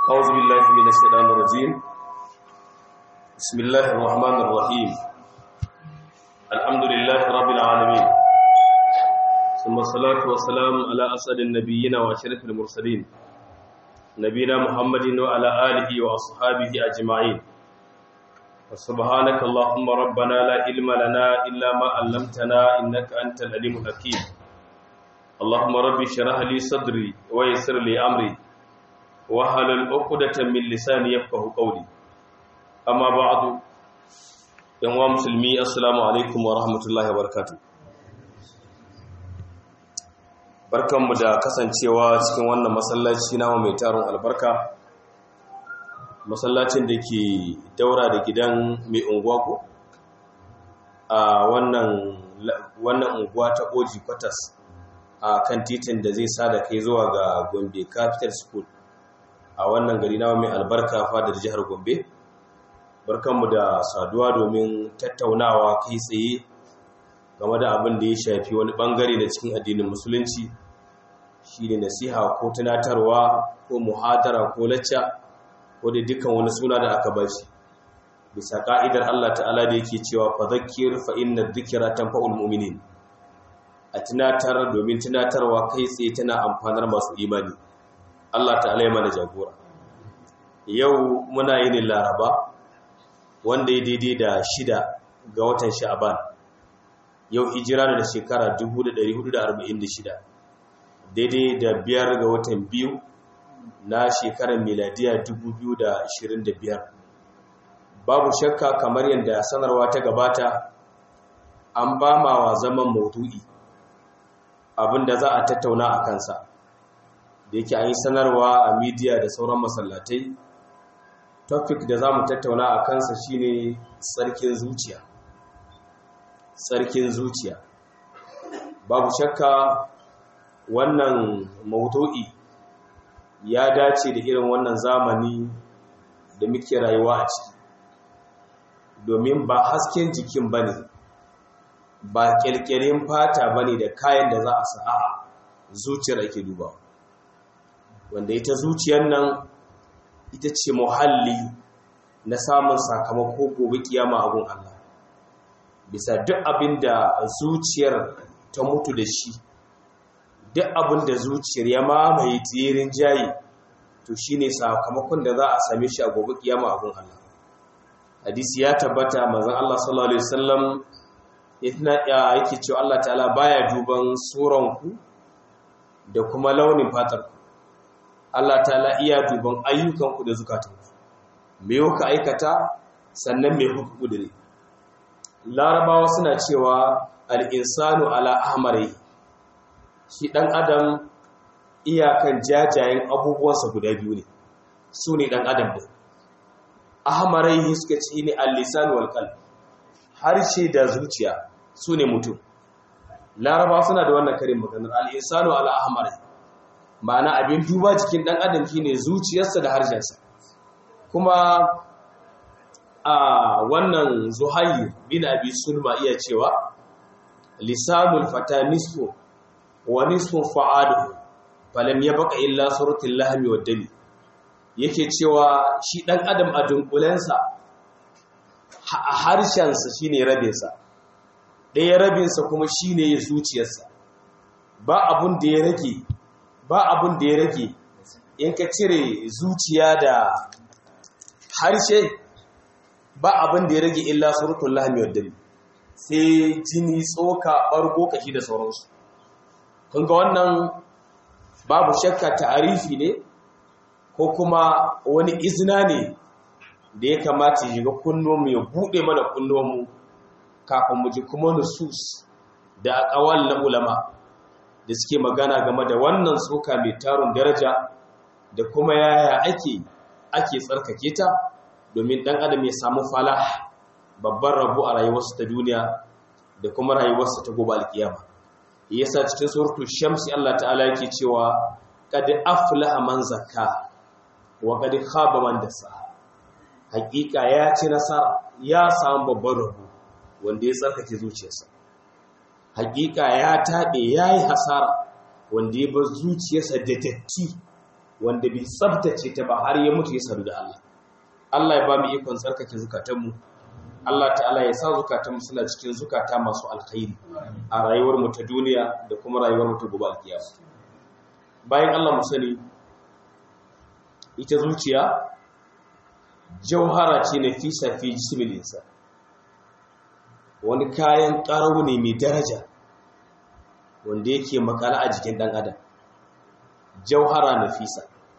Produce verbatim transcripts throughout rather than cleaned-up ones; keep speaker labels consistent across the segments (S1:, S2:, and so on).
S1: أعوذ بالله من الشيطان الرجيم. بسم الله الرحمن الرحيم. الحمد لله رب العالمين، ثم الصلاة والسلام على أسعد النبيين وأشرف المرسلين نبينا محمد وعلى آله وأصحابه أجمعين. سبحانك اللهم ربنا لا علم لنا إلا ما علمتنا إنك أنت العليم الحكيم. اللهم رب اشرح لي صدري ويسر لي أمري wahalal uqdatan min lisani yafqahu qawli. Amma ba'du, yan wa musulmi, assalamu alaikum wa rahmatullahi wa barakatuh. Barkanmu da kasancewa cikin wannan masallaci namu mai tarin albarka, masallacin da ke daura da gidan mai unguwa ko a wannan wannan unguwa ta Oji Quarters a kan titin da zai sada kai zuwa ga Gombe Capital School a wannan gari na mai albarka fadar jihar Gombe. Barkanmu da saduwa domin tattaunawa kai tsaye game da abin da ya shafi wani bangare da cikin addinin musulunci, shine nasiha ko tunatarwa ko muhadara ko lacca ko da dukkan wani suna da aka bashi bisa ka'idar Allah ta'ala da yake cewa fadhakkir fa inna dhikra tanfa'ul mu'minin. A tunatar domin tunatarwa kai tsaye tana amfanar masu imani. Allah ta'ala ya mana jagora. Yau muna yin Laraba wanda ya daidai da shida ga watan Sha'ban. Yau hijira da shekara dubu da ɗari hudu da arba'in da shida. Daidai da biyar ga watan biyu na shekarar miladiya dubu biyu da ashirin da biyar. Babu shakka kamar yadda sanarwa ta gabata, an ba ma wa zaman maudu'i abinda za a tattauna a kansa. Da yake an yi sanarwa a midiya da sauran masallatai, topic da za mu tattauna a kansa shine tsarkin zuciya. Tsarkin zuciya. Babu shakka wannan maudu'i ya dace da irin wannan zamani da muke rayuwa a ciki. Domin ba hasken jikin bane, ba kyalkyalin fata bane da kayan da za a sa, a'a zuciyar ake dubawa. Wanda ita zuciyar nan ita ce muhalli na samun sakamako gobe kiyama a gun Allah. Bisa duk abin da zuciyar ta mutu da shi, duk abin da zuciyar ya mamaye tsirin jayi, to shine sakamakon da za a same shi a gobe kiyama a gun Allah. Hadisi ya tabbata manzon Allah sallallahu alaihi wasallam yake cewa Allah ta'ala baya duban suranku da kuma launin fatarku. Allah ta'ala iya duban ayyukanku da zukatanku, me kuka aikata sannan me kuka kudure. Larabawa suna cewa al-insanu ala ahmari, shi dan adam iyakan jajayen abubuwansa guda biyu ne, su ne dan adam din. Ahmarai suka ce ne al-lisan wal qalb, harshe da zuciya su ne mutum. Larabawa suna da wannan karin maganar al-insanu ala ahmari, ma'ana abin duba cikin ɗan adam shine zuciyarsa da harshensa. Kuma a wannan Zuhair bin Abi Sulma iya cewa lisanul fata nisfu wa nisfu fa'aduhu falam yabqa illa suratul lahmi wad dami. Yake cewa shi ɗan adam a dunkulensa a harshensa shine rabinsa, ɗaya rabinsa kuma shine zuciyarsa. Ba abun da ya rage ba abin da ya rage in ka cire zuciya da harshe, ba abin da ya rage illa suratul lahmi wad dami, sai jini, tsoka, bargo, kashi da sauransu. kun ga wannan babu shakka ta'arifi ne ko kuma wani izina ne da ya kamata shiga kunnuwanmu, ya bude mana kunnuwanmu kafin mu ji kuma nusus da aqwal na ulama da suke magana game da wannan tsoka mai tarun daraja da kuma yaya ake ake tsarkake ta domin dan adam ya samu falah, babban rabo a rayuwarsa ta duniya da kuma rayuwarsa ta gobe alkiyama. Yasa cikin suratul shams Allah ta'ala yake cewa qad aflaha man zakka wa qad khaba man dassaha. Hakika ya ci nasara, ya samu babban rabo wanda ya tsarkake zuciyarsa. Hakika ya taɓe, ya yi hasara wanda ya bar zuciyarsa da datti wanda bai tsabtace ta ba har ya mutu ya sadu da Allah. Allah ya ba mu ikon tsarkake zukatanmu. Allah ta'ala ya sa zukatanmu suna cikin zukata masu alkhairi a rayuwar mu ta duniya da kuma rayuwar mu ta gobe alkiyama. Bayan Allah mu sani ita zuciya jauhara ce nafisa fi jismil insan. Wani kayan ƙarau ne mai daraja wanda yake makala a jikin ɗan adam. Jauhara nafisa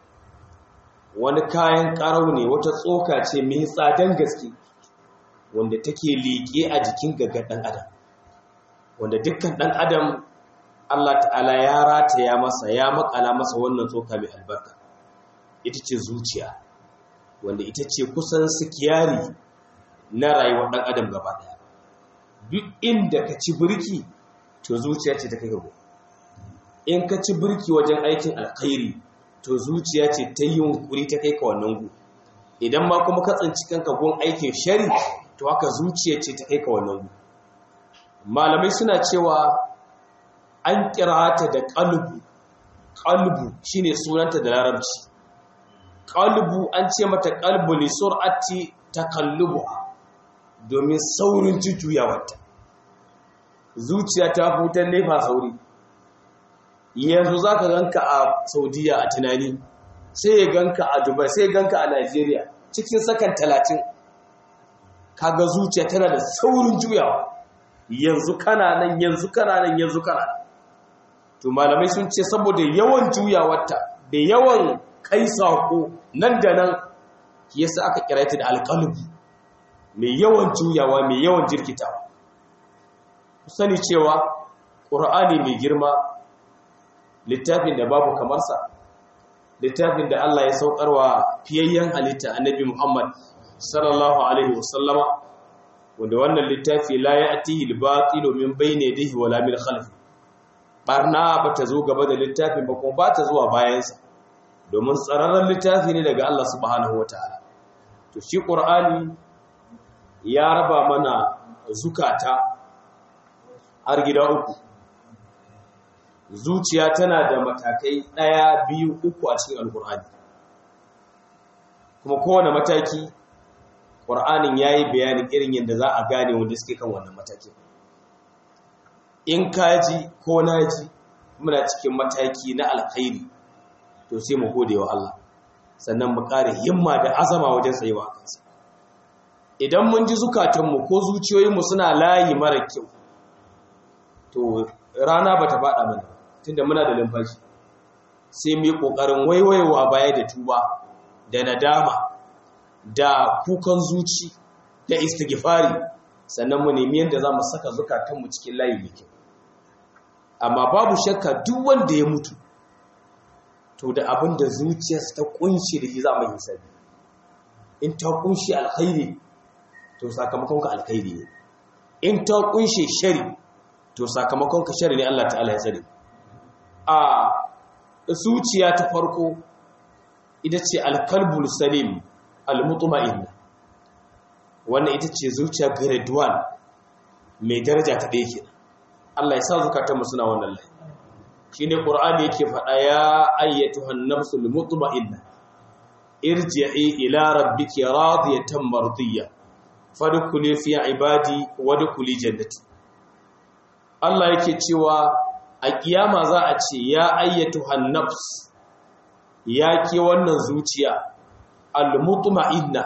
S1: wani kayan ƙarau ne, wata tsoka ce mai tsadan gaske wanda take liƙe a jikin gaggar ɗan adam, wanda dukkan ɗan adam Allah ta'ala ya rataya masa, ya makala masa wannan tsoka mai albarka. Ita ce zuciya, wanda ita ce kusan sikiyari na rayuwar ɗan adam gaba ɗaya. Duk inda ka ci birki to zuciya ce ta kai gaba. In ka ci birki wajen aikin alkhairi to zuciya ce ta yi yunkuri ta kai ka wannan gu. Idan ma kuma ka tsinci kanka gun aikin shari to haka zuciya ce ta kai ka wannan gu. Malamai suna cewa an kira ta da qalbu. Qalbu shine sunanta da larabci. Qalbu an ce mata qalbu li sur'ati takallubuha, domin saurin jujjuyawarta. Zuciya ta fitar nefa sauri. Yanzu za ka ganka a Saudiya a tunani, sai ya ganka a Dubai, sai ya ganka a Najeriya cikin sakan talatin. Kaga zuciya tana da saurin juyawa. Yanzu kana nan, yanzu kana nan, yanzu kana nan. To malamai sun ce saboda yawan juyawarta da yawan kai sako nan da nan, yasa aka kira ta da alqalbu, mai yawan juyawa, mai yawan jirkitawa. Ku sani cewa Qur'ani mai girma littafin da babu kamar sa, littafin da Allah ya saukarwa fiyayyen halitta Annabi Muhammad sallallahu alaihi wasallama, wanda wannan littafi la ya'tihi al-batilu min bayni yadihi wala min khalfi. Barna ba ta zo gaba da littafin ba, kuma ba ta zuwa bayansa, domin tsararren littafi ne daga Allah subhanahu wataala. To shi Qur'ani ya raba mana zukata har gida uku. Zuciya tana da matakai ɗaya, biyu, uku a cikin Alƙur'ani. Kuma kowane mataki Ƙur'anin ya yi bayanin irin yadda za a gane wanda suke kan wannan matakin. In kaji ko naji muna cikin mataki na alkhairi, to sai mu gode wa Allah, sannan mu ƙara himma da azama wajen tsayewa a kansa. Idan mun ji zukatanmu ko zuciyoyinmu suna layi mara kyau, to rana ba ta faɗa mana tunda muna da lumfashi, sai mu yi ƙoƙarin waiwaiwa baya da tuba da nadama da kukan zuci da istighfari, sannan mu nemi yadda za mu saka zukatanmu cikin layi mai kyau. Amma babu shakka duk wanda ya mutu to da abin da zuciyarsa ta kunshi da shi za mu hisabi. In ta kunshi alkhairi to sakamakon ka alkhairi ne, in ta kunshi shari to sakamakon ka shari ne. Allah ta'ala ya tsare. A zuciya ta farko ita ce alkalbul salim almutma'in. Wannan ita ce zuciya grade one mai daraja ta ɗaya kenan. Allah ya sa zukatanmu suna wannan layi. Shine Qur'ani yake faɗa, ya ayyatuhan nafsul mutma'inna irji'i ila rabbiki radiyatan mardiyya fadkhuli fi ibadi wadkhuli jannati. Allah yake cewa a kiyama za a ce ya ayyatuhan nafs, ya ke wannan zuciya al-mutma'inna,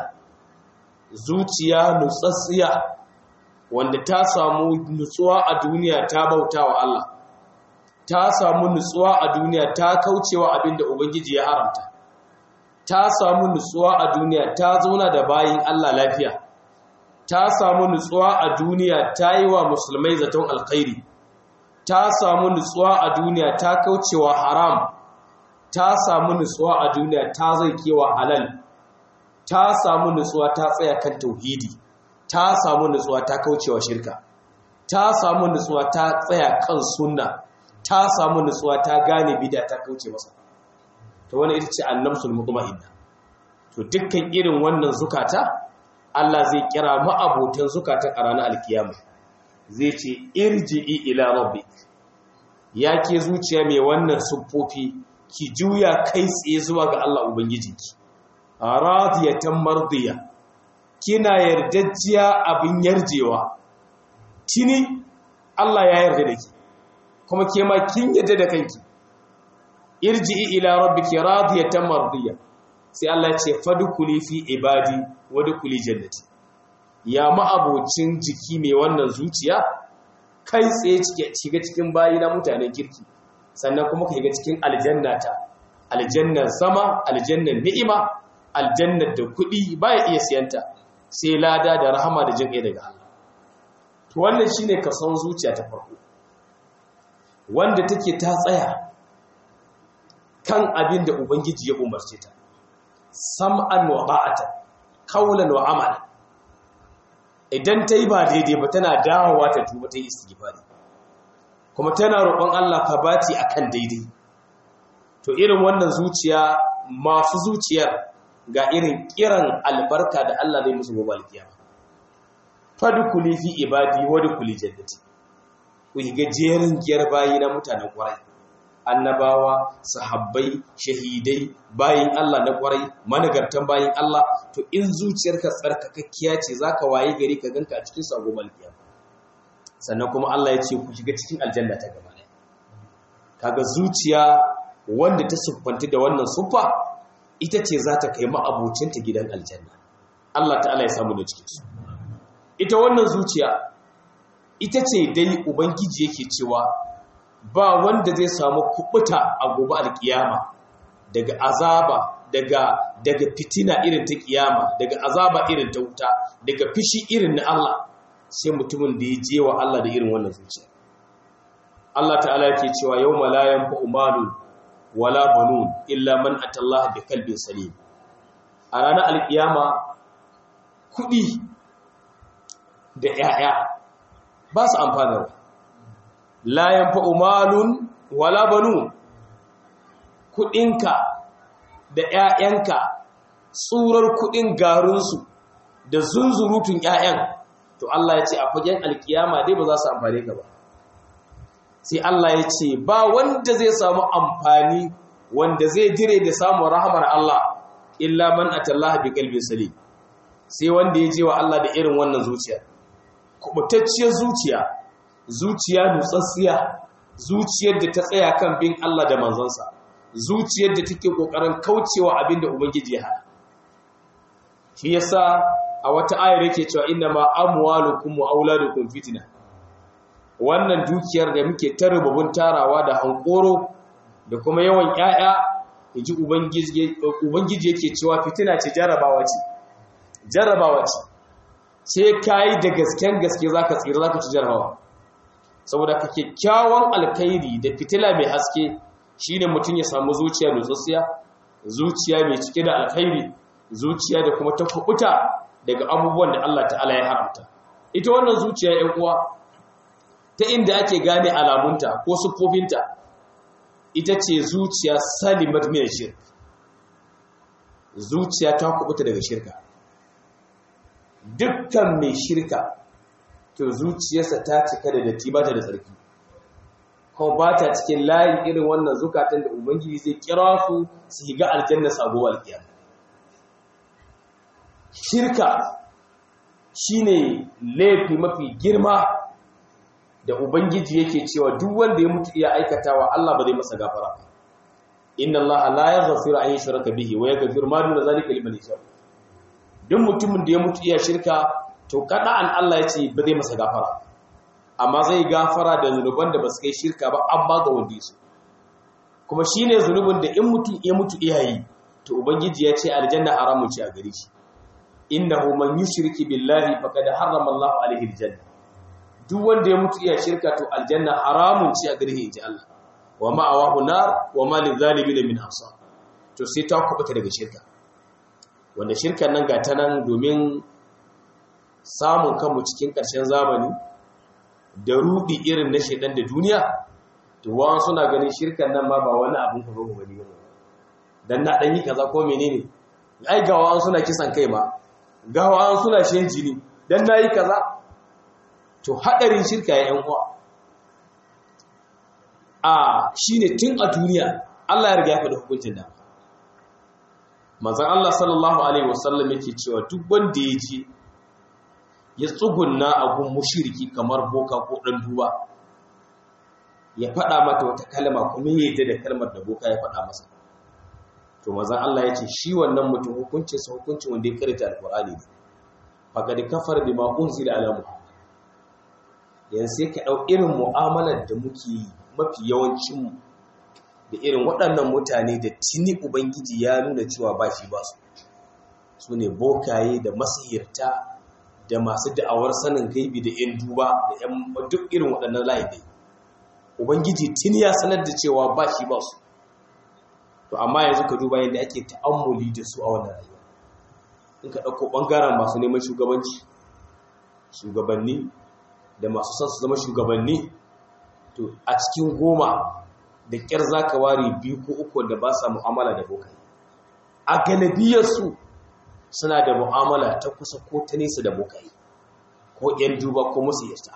S1: zuciya nutsatsiya wanda ta samu nutsuwa a duniya, ta bautawa Allah, ta samu nutsuwa a duniya, ta kaucewa abinda ubangiji ya haramta, ta samu nutsuwa a duniya, ta zauna da bayin Allah lafiya, ta samu nutsuwa a duniya, ta yi wa musulmai zaton alkhairi, ta samu nutsuwa a duniya, ta kaucewa haram, ta samu nutsuwa a duniya, ta zai kewa halal, ta samu nutsuwa, ta tsaya kan tauhidi, ta samu nutsuwa, ta kaucewa shirka, ta samu nutsuwa, ta tsaya kan sunna, ta samu nutsuwa, ta gane bid'a, ta kauce masa. To wannan ita ce annabsul mutma'inna. To dukkan irin wannan zukata Allah zai kira ma'abotan zukatan a ranar alkiyama, zai ce irji'i ila rabbik, ya ke zuciya mai wannan siffofi, ki juya kai tsaye zuwa ga Allah ubangijinki radiyatan mardiya kina yardajiya abin yarjewa tini Allah ya yarda da ki kuma ke ma kin yarda da kanki irji'i ila rabbiki radiyatan mardiya sai Allah ya ce fadkhuli fi ibadi wadkhuli jannati ya ma'abocin jiki mai wannan zuciya kai tsaye shiga cikin bayi na mutanen kirki sannan kuma ka shiga cikin aljannata aljannar sama aljannar ni'ima aljannar da kuɗi baya iya siyanta sai lada da rahama da jin daga Allah to wannan shine kason zuciya ta farko wanda take ta tsaya kan abin da ubangiji ya umarce ta sam'an wa ba'atan qawlan wa amalan idan ta yi ba daidai ba tana dawowa ta tuba ta yi istighfari kuma tana roƙon Allah ka bati akan daidai to irin wannan zuciya masu zuciyar ga irin kiran albarka da Allah zai musu gobe alkiyama fadkhuli fi ibadi wadkhuli jannati ku ga jerin giyar bayi na mutanen ƙwarai annabawa sahabbai shahidai bayin Allah na ƙwarai managartan bayin Allah to in zuciyarka tsarkakakkiya ce zaka waye gari ka ganka a cikin sago malkiya sannan kuma Allah ya ce ku shiga cikin aljanna ta gaba ne kaga zuciya wanda ta suffanta da wannan suffa ita ce za ta kai ma'abocinta gidan aljanna Allah ta'ala ya samu da cikin su ita wannan zuciya ita ce dai ubangiji yake cewa ba wanda zai samu kubuta a gobe alkiyama daga azaba daga daga fitina irin ta kiyama daga azaba irin ta wuta daga fishi irin na Allah sai mutumin da ya je wa Allah da irin wannan zuciya Allah ta'ala yake cewa yawma la yanfa'u malun wala banun illa man atallaha bi qalbin salim a ranar alkiyama kudi da yaya ba su amfanarwa la yanfa'u malun wala banun kudinka da ƴaƴanka tsurar kudin garunsu da zunzurutun ƴaƴan to Allah ya ce a fagen alkiyama dai ba za su amfane ka ba sai Allah ya ce ba wanda zai samu amfani wanda zai dire da samun rahamar Allah illa man atallaha bi qalbin salim sai wanda ya je wa Allah da irin wannan zuciya kubutacciyar zuciya zuciya nutsatsiya zuciyar da ta tsaya kan bin Allah da manzansa zuciyar da take kokarin kaucewa abinda ubangiji ya hana shi yasa a wata ayar yake cewa inna ma amwalukum wa auladukum fitna wannan dukiyar da muke ta rububun tarawa da hankoro da kuma yawan ƴaƴa yaji ubangiji ubangiji yake cewa fitina ce jarabawa ce jarabawa ce sai kai da gasken gaske zaka tsira zaka ci jarabawa saboda ka kyakkyawan alkhairi da fitila mai haske shine mutum ya samu zuciya nutsutsiya zuciya mai cike da alkhairi zuciya da kuma ta kubuta daga abubuwan da Allah ta'ala ya haramta ita wannan zuciya ƴan uwa ta inda ake gane alamunta ko sufofinta ita ce zuciya salimat min shirk zuciya ta kubuta daga shirka dukkan mai shirka to zuciyarsa ta cika da datti ba ta da tsarki kuma ba ta cikin layin irin wannan zukatan da ubangiji zai kira su su shiga aljanna sabuwar alkiyama shirka shine laifi mafi girma da ubangiji yake cewa duk wanda ya mutu iya aikatawa Allah ba zai masa gafara inna Allah la yaghfiru an yushraka bihi wa yaghfiru ma duna zalika liman yasha duk mutumin da ya mutu iya shirka to kada an Allah ya ce ba zai masa gafara amma zai gafara da zunuban da ba su kai shirka ba amma ga wanda su kuma shine zunubin da in mutum ya mutu iyayi to ubangiji ya ce aljanna haramun ce a gare shi innahu man yushriki billahi faqad harrama Allahu alaihi aljanna duk wanda ya mutu iya shirka to aljanna haramun ce a gare shi inji Allah wa ma'awahu nar wa ma lizalimin min ansar to sai ta kubuta daga shirka wanda shirkan nan ga ta nan domin samun kanmu cikin ƙarshen zamani da rudi irin na shedan da duniya to wa suna ganin shirkan nan ma ba wani abin ka gogo bane dan na dan yi kaza ko menene ai gawa suna kisan kai ma gawa suna shen jini dan nayi kaza to hadarin shirka ya yan uwa a shine tun a duniya Allah ya riga ya faɗi hukuncin da manzon Allah sallallahu alaihi wasallam yake cewa duk wanda ya je ya tsugunna a gun mushriki kamar boka ko dan duba ya faɗa mata wata kalma kuma ya yi da kalmar da boka ya faɗa masa, to manzon Allah ya ce shi wannan mutum hukuncin sa hukuncin wanda ya karanta alqur'ani ne, faqad kafara bima unzila ala muhammad. yanzu sai ka dau irin mu'amalar da muke yi mafi yawancin mu da irin waɗannan mutane da tuni ubangiji ya nuna cewa ba shi ba su su ne bokaye da masihirta da masu da'awar sanin gaibi da yan duba da yan duk irin waɗannan layi ubangiji tuni ya sanar da cewa ba shi ba su. To amma yanzu ka duba yadda ake ta'ammuli da su a wannan rayuwa. In ka ɗauko ɓangaren masu neman shugabanci, shugabanni da masu son su zama shugabanni, to a cikin goma da ƙyar za ka ware biyu ko uku da ba sa mu'amala da bokai. A galibiyarsu suna da mu'amala ta kusa ko ta nesa da bokai, ko ‘yan duba ko musu yarta.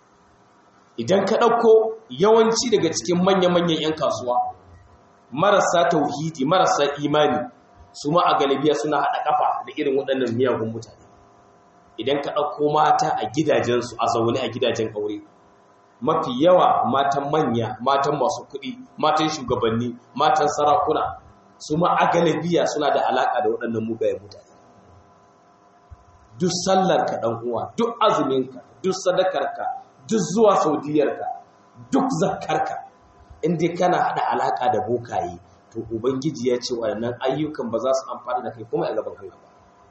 S1: Idan ka ɗauko yawanci daga cikin manya-manyan ‘yan kasuwa, marasa tauhidi marasa imani su ma a galibiya suna haɗa ƙafa da irin waɗannan miyagun mutane. Idan ka ɗauko mata a gidajensu a zaune a gidajen aure, mafi yawa matan manya, matan masu kuɗi, matan shugabanni, matan sarakuna su ma a galibiya suna da alaƙa da waɗannan mugayen mutane. Duk sallarka ɗan uwa, duk azuminka, duk sadakarka, duk zuwa saudiyarka, duk zakkarka, inda kana hada alaka da bokaye, to ubangiji ya ce waɗannan ayyukan ba za su amfana da kai kuma a gaban Allah ba.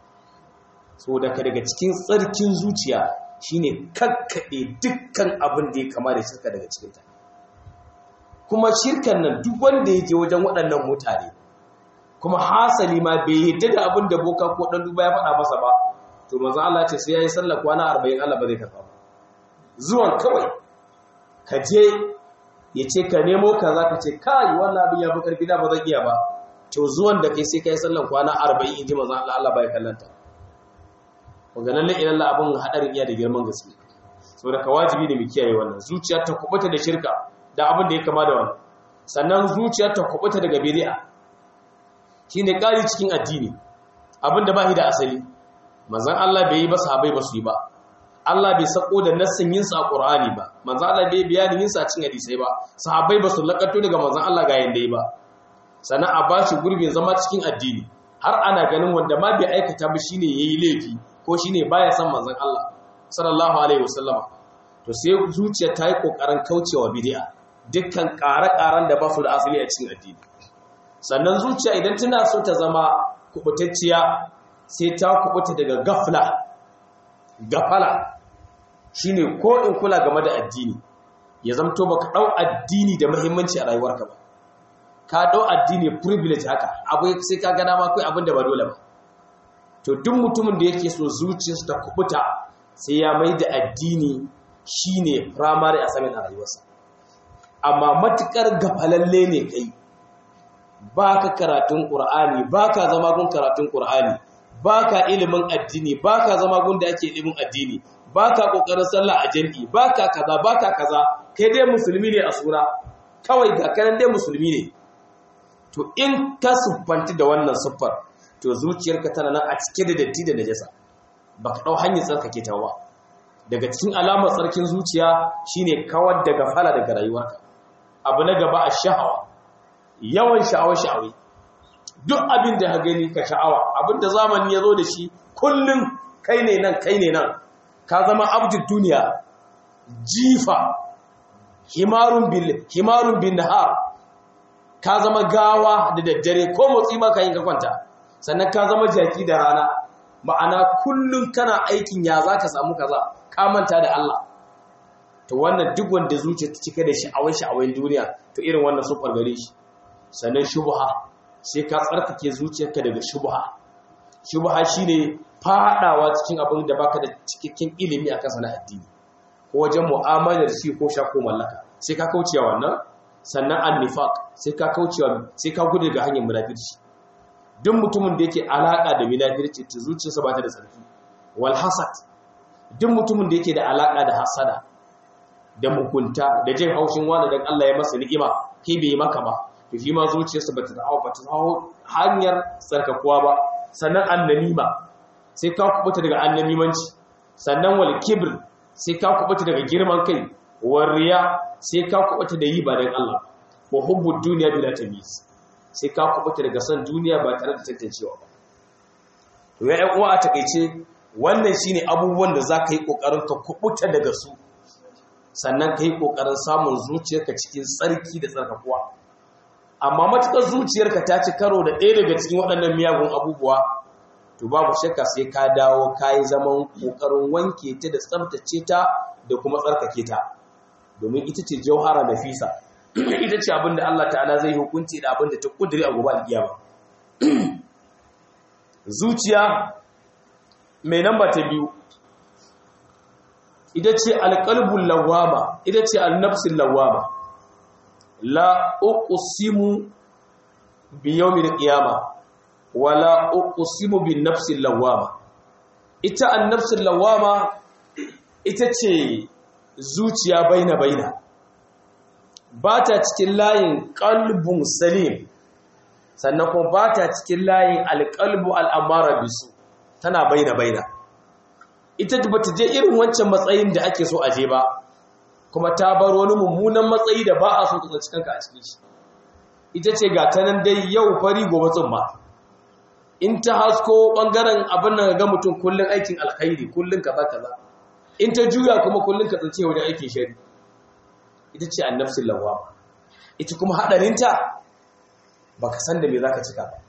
S1: So daga daga cikin tsarkin zuciya shine kakkade dukkan abin da ya kama da shirka daga cikin ta. Kuma shirkan nan duk wanda ya je wajen waɗannan mutane kuma hasali ma bai yadda da abin da boka ko dan duba ya faɗa masa ba, to manzo Allah ce sai yayi sallar kwana arba'in Allah ba zai karɓa ba. Zuwan kawai ka je ya ce ka nemo ka za ka ce kai wannan abin ya fi ƙarfi da ba zan iya ba, to zuwan da kai sai ka yi sallan kwana arba'in in ji mazan Allah Allah ba ya kallanta. Maganan la'ilalla abin haɗarin iya da girman gaske, sau da ka wajibi ne mu kiyaye wannan. Zuciya ta kubuta da shirka da abin da ya kama da wannan, sannan zuciya ta kubuta daga bid'a shi ne ƙari cikin addini, abin da ba shi da asali mazan Allah bai yi ba, sahabai ba su yi ba. Allah bai sako da nassin yin sa a Qur'ani ba, manzo Allah bai bayani yin sa cikin hadisi ba, sahabbai ba su lakato daga manzon Allah ga yanda yi ba. Sannan a bashi gurbin zama cikin addini, har ana ganin wanda ma bai aikata ba shine yayi laifi ko shine baya san manzon Allah sallallahu alaihi wasallama. To sai zuciya ta yi kokarin kaucewa bid'a, dukkan ƙare-ƙaren da ba su da asali a cikin addini. Sannan zuciya idan tana so ta zama kubutacciya sai ta kubuta daga gafla. Gafala shine ko in kula game da addini, ya zamto baka dau addini da muhimmanci a rayuwarka ba, ka dau addini privilege haka abu sai ka gana ma kai abin da ba dole ba. To duk mutumin da yake so zuciyarsa ta kubuta sai ya mai da addini shine primary assignment a rayuwarsa. Amma matukar gafalalle ne kai, baka karatun Qur'ani, baka zama gun karatun Qur'ani, baka ilimin addini, baka zama gun da ake ilimin addini, baka kokarin sallah a jami'i, baka kaza baka kaza, kai dai musulmi ne a sura, kawai ga kanan dai musulmi ne. To in ka siffanti da wannan siffar, to zuciyarka tana nan a cike da datti da najasa, baka dau hanyar tsarkake ta ba. Daga cikin alamar tsarkin zuciya shine kawar da gafala daga rayuwarka. Abu na gaba a sha'awa, yawan sha'awa-sha'awi. Duk abin da ka gani ka sha'awa, abin da zamani ya zo da shi kullum kai ne nan kai ne nan, ka zama abdul duniya, jifa, himarun bil himarun bin nahar, ka zama gawa da daddare ko motsi ma ka yin ka kwanta, sannan ka zama jaki da rana. Ma'ana kullum kana aikin ya za ka samu kaza, ka manta da Allah. To wannan duk wanda zuciya ta cika da sha'awar sha'awar duniya, to irin wannan su gare shi. Sannan shubha, sai ka tsarkake zuciyarka daga shubha. Shubha shine fadawa cikin abin da baka da cikakken ilimi akan sana addini, ko wajen mu'amalar shi ko sha ko mallaka, sai ka kaucewa wannan. Sannan an-nifaq, sai ka kaucewa, sai ka gudu daga hanyar munafirci. Duk mutumin da yake alaka da munafirci, to zuciyarsa ba ta da tsarki. Wal hasad, duk mutumin da yake da alaka da hasada, da mugunta, da jin haushin wani dan Allah ya masa ni'ima kai bai maka ba, to shi ma zuciyarsa bata dawo bata dawo hanyar tsarkakuwa ba. Sannan annamima sai ka kubuta daga annamimanci, sannan wal kibr sai ka kubuta daga girman kai, war riya sai ka kubuta da yi ba dan Allah, wa hubbud dunya bila tamyiz sai ka kubuta daga san duniya ba tare da tantancewa ba. To ya ƴan uwa a takeice wannan shine abubuwan da zaka yi kokarin ka kubuta daga su, sannan ka yi kokarin samun zuciyarka cikin tsarki da tsarkakuwa. Amma matukar zuciyarka ta ci karo da ɗaya daga cikin waɗannan miyagun abubuwa, to babu shakka sai ka dawo ka yi zaman kokarin wanke ta da tsaftace ta da kuma tsarkake ta, domin ita ce jauhara nafisa, ita ce abinda Allah ta'ala zai hukunci da abinda ta kudiri a gobe alkiyama. Zuciya mai namba ta biyu ita ce alqalbul lawama, ita ce annafsul lawama. La uqsimu bi yawmil qiyamah wala uqsimu bin nafsil lawama. Ita annafsul lawama ita ce zuciya baina baina, ba ta cikin layin qalbun salim, sannan kuma ba ta cikin layin alqalbu al'amara bisu, tana baina baina. Ita ba ta je irin wancan matsayin da ake so a je ba, kuma ta bar wani mummunan matsayi da ba a so ta cikin ka a cikin shi. Ita ce ga ta nan dai yau fari gobe tsumma, in ta hasko bangaren abin nan ga mutum kullun aikin alkhairi, kullun kaza kaza, in ta juya kuma kullun ka tsince wajen aikin shari. Ita ce annafsul lawama. Ita kuma hadarinta baka san da me zaka cika ba.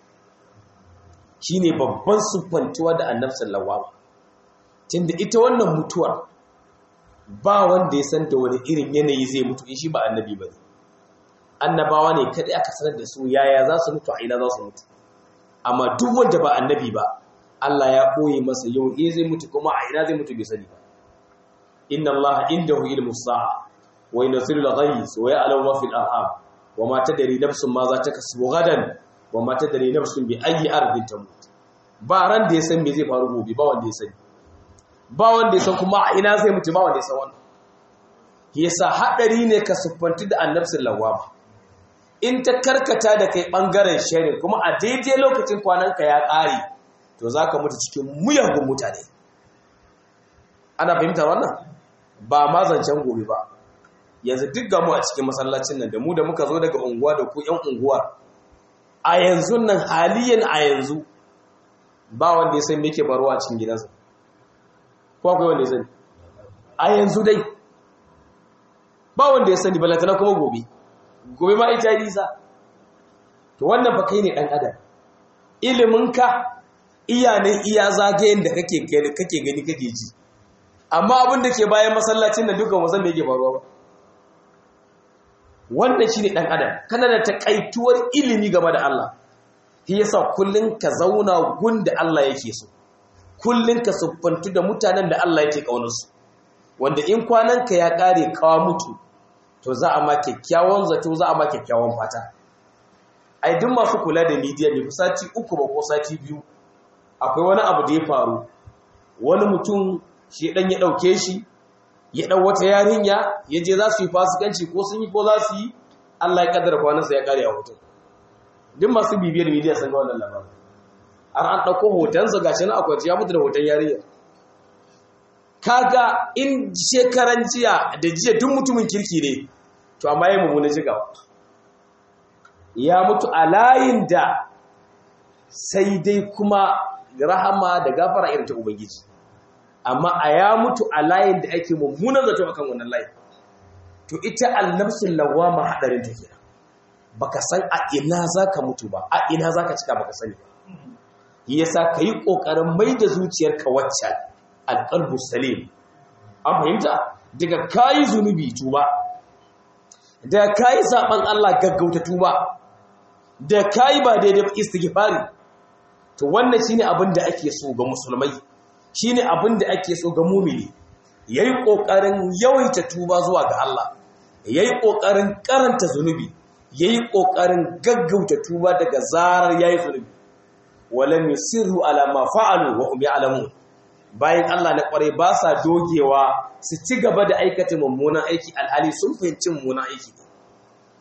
S1: Shine babban sufantuwa da annafsul lawama. Tunda ita wannan mutuwar ba wanda ya san da wani irin yanayi zai mutu in shi ba annabi ba. Annabawa ne kadai aka sanar da su yaya za su mutu, a ina za su mutu. Amma duk wanda ba annabi ba, Allah ya boye masa yau eh zai mutu kuma a ina zai mutu bai sani ba. Inna Allah indahu ilmu sa'a wa yunzilu al-ghayth wa ya'lamu ma fil arham wa ma tadri nafsun ma za ta kasbu gadan wa ma tadri nafsun bi ayyi ardin tamut. Ba ran da ya san me zai faru gobe, ba wanda ya sani. Ba wanda ya san kuma a ina zai mutu, ba wanda ya san wannan. Yasa hadari ne ka siffanti da annabsul lawama. In ta karkata da kai bangaren shari kuma a daidai lokacin kwananka ya ƙare, to zaka mutu cikin muyagun mutane. Ana fahimtar wannan? Ba ma zancen gobe ba. Yanzu duk gamu a cikin masallacin nan da mu da muka zo daga unguwa da ku ƴan unguwa, a yanzu nan haliyan a yanzu ba wanda ya san me yake faruwa a cikin gidansa. Ko akwai wanda ya sani? A yanzu dai ba wanda ya sani, balantana kuma gobe. Gobe ma ita nisa. To wannan fa kai ne dan adam. Iliminka iyanan iya zagayen da kake kake gani kake ji. Amma abin da ke bayan masallacin nan dukan wasan me yake faruwa ba. Wannan shine dan adam. Kana da takaituwar ilimi game da Allah. Shi yasa kullun ka zauna gunda Allah yake so. Kullun ka suffantu da mutanen da Allah yake kaunarsu. Wanda in kwananka ya kare kawa mutu, to za a ma kyakkyawan zato, za a ma kyakkyawan fata. Ai duk masu kula da media ne sati uku ba ko sati biyu akwai wani abu da ya faru. Wani mutum shi dan ya dauke shi, ya dau wata yarinya, yaje za su yi fasikanci ko sun yi ko za su yi, Allah ya kaddara kwanansa ya kare a hoton. Duk masu bibiyar media sun ga wannan labarin. Har an dauko hotonsa gashi na akwai ya mutu da hoton yarinya. Kaga in shekaran jiya da jiya duk mutumin kirki ne, to amma yayi mummuna jigawa. Ya mutu a layin da sai dai kuma rahama da gafara irin ta Ubangiji. Amma a ya mutu a layin da ake mummunan zato akan wannan layin. To ita annabsul lawama hadarin take. Baka san a ina zaka mutu ba, a ina zaka cika baka sani ba. Yasa kai kokarin maida zuciyarka waccan alƙalbu salim. An fahimta? Daga kayi zunubi tuba, da kayi saban Allah gaggauta tuba, da kayi ba daidai ba istighfari. To wannan shine abin da ake so ga musulmai, shine abin da ake so ga mumini. Yayi kokarin yawaita tuba zuwa ga Allah, yayi kokarin karanta zunubi, yayi kokarin gaggauta tuba daga zarar yayi zunubi. Walam yusirru ala ma fa'alu wa hum ya'lamun. Bayan Allah na kware ba sa dogewa su ci gaba da aikata mummunan aiki alhali sun fahimci mummunan aiki.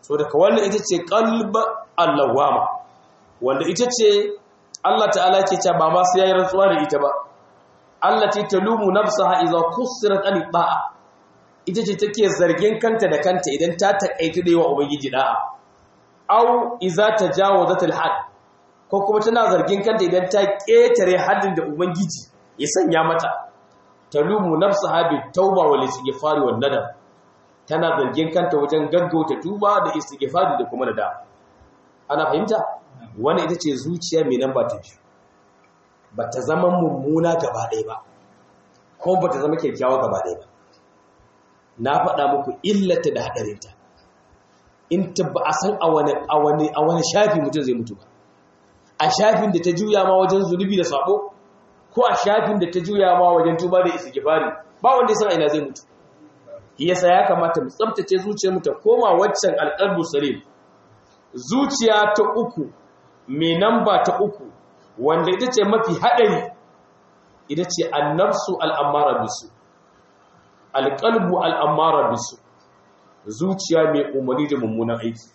S1: so daga wannan ita ce qalba allawama wanda ita ce Allah ta'ala ke cewa ba ma sai yayi rantsuwa da ita ba allati talumu nafsaha idza kusirat an ta'a ita ce take zargin kanta da kanta idan ta takaitu da yawa ubangiji da'a au idza tajawazat al-had ko kuma tana zargin kanta idan ta ketare haddin da ubangiji ya sanya mata talumu nafsaha bi tauba wal istighfar wan nadam tana zargin kanta wajen gaggauta tuba da istighfar da kuma nadam ana fahimta wannan ita ce zuciya mai namba ta biyu bata zama mummuna gaba ɗaya ba ko bata zama kyakkyawa gaba ɗaya ba na faɗa muku illata da hadarinta in ta ba a san a wani a wani a wani shafi mutum zai mutu ba a shafin da ta juya ma wajen zunubi da sabo ko a shafin da ta juya ma wajen tuba da istighfari ba wanda ya san ina zai mutu yasa ya kamata mu tsaftace zuciyar mu ta koma waccan alqalbu salim zuciya ta uku mai namba ta uku wanda ita ce mafi hadari ita ce annafsu al'amara bisu alqalbu al'amara bisu zuciya mai umarni da mummunan aiki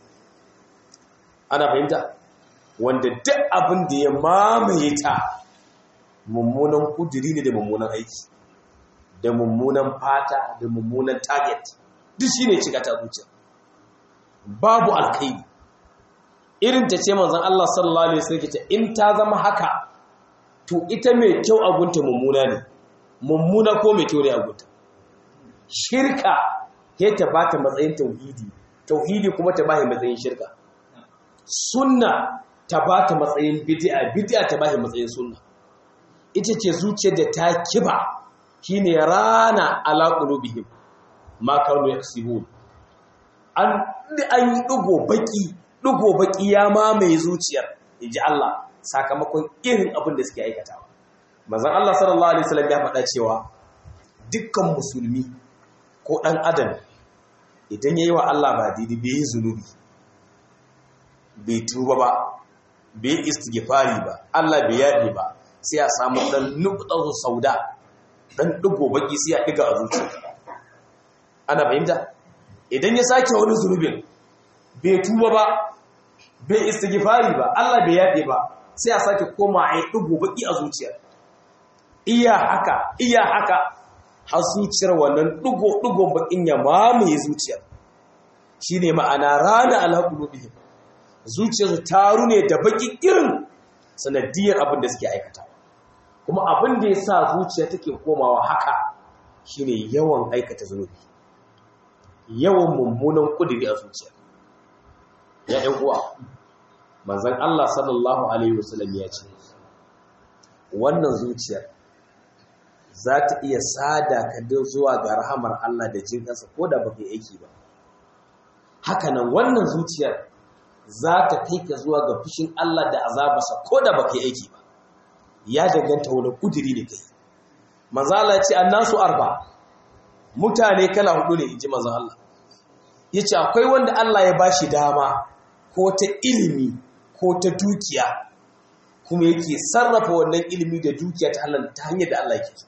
S1: ana fahimta wanda duk abin da ya mamaye ta mummunan kudiri ne da mummunan aiki da mummunan fata da mummunan target duk shine cika ta zuciya babu alkhairi irin ta ce manzon Allah sallallahu alaihi wasallam ce in ta zama haka to ita mai kyau a gunta mummuna ne mummuna ko mai kyau ne a gunta shirka ke ta bata matsayin tauhidi tauhidi kuma ta bashi matsayin shirka sunna ta bata matsayin bid'a bid'a ta bashi matsayin sunna ita ce zuciyar da ta kiba shine rana ala qulubihim ma kanu yaksibun an an yi dugo baki dugo baki ya mamaye zuciyar inji Allah sakamakon irin abin da suke aikatawa manzon Allah sallallahu alaihi wasallam ya faɗa cewa dukkan musulmi ko dan adam idan yayi wa Allah ba daidai bai zunubi bai tuba ba bai istighfari ba Allah bai yaɗe ba sai a samu dan nuqtatu sauda dan dugo baki sai ya diga a zuciya ana fahimta idan ya sake wani zunubin bai tuba ba bai istighfari ba Allah bai yaɗe ba sai a sake koma a yi dugo baki a zuciya iya haka iya haka har zuciyar wannan dugo dugon bakin ya mamaye zuciyar shine ma'ana rana alhaqulubihim zuciyar ta rune da baki irin sanadiyar abin da suke aikata kuma abin da yasa zuciya take komawa haka shine yawan aikata zunubi yawan mummunan kudiri a zuciya ya ɗan uwa manzon Allah sallallahu alaihi wasallam ya ce wannan zuciyar za ta iya sada ka zuwa ga rahamar Allah da jin ƙasa ko da baka yi aiki ba hakanan wannan zuciyar za ta kai ka zuwa ga fushin Allah da azabarsa ko da baka yi aiki ba ya danganta wani kudiri ne kai manzo Allah ya ce annasu arba mutane kala hudu ne inji manzo Allah yace akwai wanda Allah ya bashi dama ko ta ilimi ko ta dukiya kuma yake sarrafa wannan ilimi da dukiya ta Allah ta hanyar da Allah yake so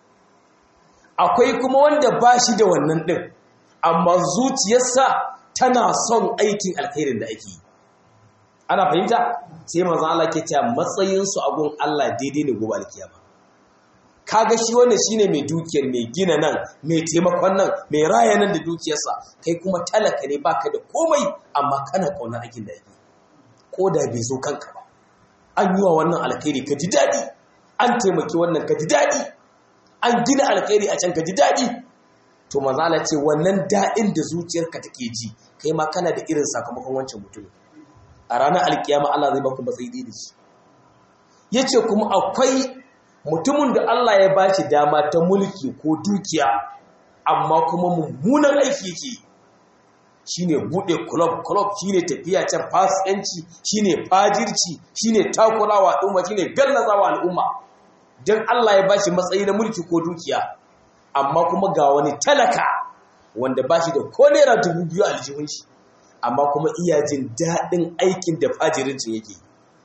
S1: akwai kuma wanda bashi da wannan din amma zuciyarsa tana son aikin alkhairin da ake yi ana fahimta sai manzo Allah ke cewa matsayin su a gun Allah daidai ne gobe alkiyama kaga shi wannan shine mai dukiyar mai gina nan mai taimakon nan mai raya nan da dukiyarsa kai kuma talaka ne baka da komai amma kana kauna aikin da yake ko da bai zo kanka ba an yi wa wannan alkhairi ka ji dadi an taimaki wannan ka ji dadi an gina alkhairi a can ka ji dadi to manzo Allah ce wannan dadin da zuciyarka take ji kai ma kana da irin sakamakon wancan mutum a ranar alkiyama Allah zai baku matsayi da shi yace kuma akwai mutumin da Allah ya bashi dama ta mulki ko dukiya amma kuma mummunan aiki yake shine bude club club shine tafiya can fasikanci shine fajirci shine takurawa al'umma shine gallazawa al'umma dan Allah ya bashi matsayi na mulki ko dukiya amma kuma ga wani talaka wanda bashi da ko naira dubu biyu a aljihun shi amma kuma iya jin daɗin aikin da fajirincin yake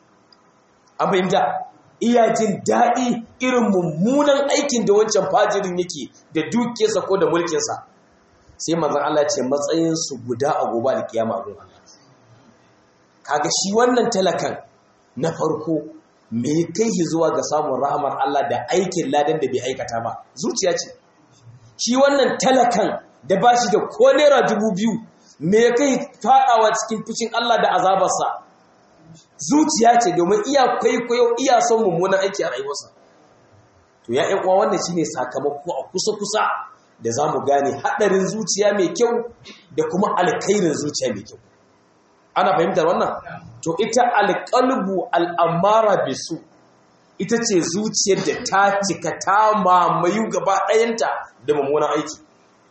S1: an fahimta iya jin daɗi irin mummunan aikin da wancan fajirin yake da dukiyarsa ko da mulkinsa sai manzon Allah ce matsayin su guda a gobe alkiyama a gurin Allah. Kaga shi wannan talakan na farko me kai shi zuwa ga samun rahmar Allah da aikin ladan da bai aikata ba, zuciya ce. Shi wannan talakan da ba shi da ko naira dubu biyu me kai fadawa cikin fushin Allah da azabarsa, zuciya ce, domin iya kwaikwayo iya son mummunan aiki a rayuwarsa. To ya ƴan uwa, wannan shine sakamako a kusa-kusa da zamu gane hadarin zuciya mai kyau da kuma alkhairin zuciya mai kyau. Ana fahimtar wannan? To ita alqalbu al'amara bisu ita ce zuciyar da ta cika ta mamayu gaba ɗayanta da mummunan aiki.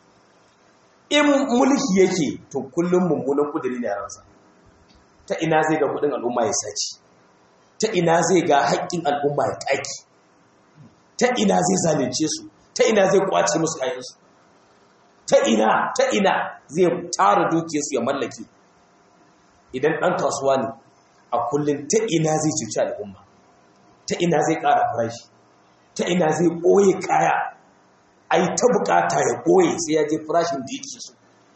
S1: In mulki yake to kullum mummunan kudiri ne a ransa. Ta ina zai ga kudin al'umma ya saci, ta ina zai ga haƙƙin al'umma ya taki, ta ina zai zalunce su, ta ina zai kwace musu kayansu, ta ina ta ina zai tara dukiyarsu ya mallake. Idan ɗan kasuwa ne a kullum ta ina zai cuci al'umma, ta ina zai ƙara farashi, ta ina zai ɓoye kaya, ai ta bukata ya ɓoye sai ya je farashin da yake so,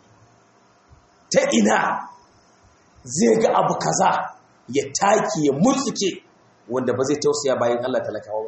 S1: ta ina zai ga abu kaza ya taki ya mutsuke wanda ba zai tausaya bayan Allah talakawa ba.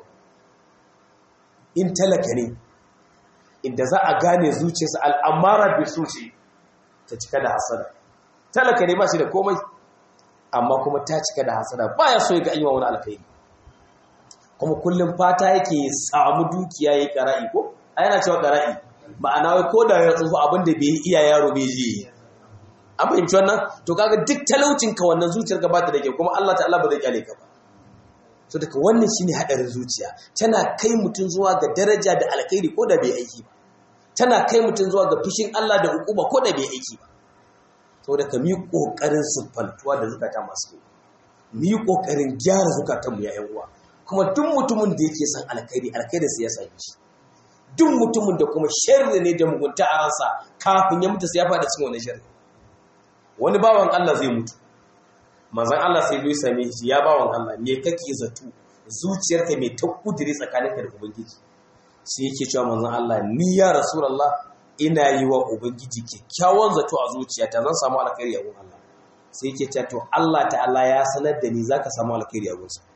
S1: In talaka ne inda za a gane zuciyarsa al'amara bi su ce ta cika da hasada. Talaka ne ba shi da komai amma kuma ta cika da hasada, baya so ya ga ayyuka wani alkhairi, kuma kullum fata yake samu dukiya yayi qara'i ko ai yana cewa qara'i ma'ana wai ko da ya tsufa abin da bai iya yaro bai ji. An fahimci wannan? To kaga duk talaucin ka wannan zuciyar ka ba ta da kyau, kuma Allah ta'ala ba zai kyale ka ba. So daga wannan shine hadarin zuciya, tana kai mutun zuwa ga daraja da alkhairi ko da bai aiki ba, tana kai mutun zuwa ga fushin Allah da hukuma ko da bai aiki ba. To daga mi kokarin siffantuwa da zakata masu kyau, mi kokarin gyara zakatan mu ya yan uwa. Kuma duk mutumin da yake son alkhairi, alkhairi sai ya same shi. Duk mutumin da kuma sharri ne da mugunta a ransa, kafin ya mutu sai ya fada cikin wannan sharri. Wani bawan Allah zai mutu, manzon Allah sai zai same shi, ya bawan Allah me kake zato, zuciyarka mai ta kudiri tsakaninka da ubangiji? Sai yake cewa manzon Allah, ni ya rasulullah ina yi wa ubangiji kyakkyawan zato a zuciyata, zan samu alkhairi a wurin Allah. Sai yake cewa to Allah ta'ala ya sanar da ni zaka samu alkhairi a wurinsa.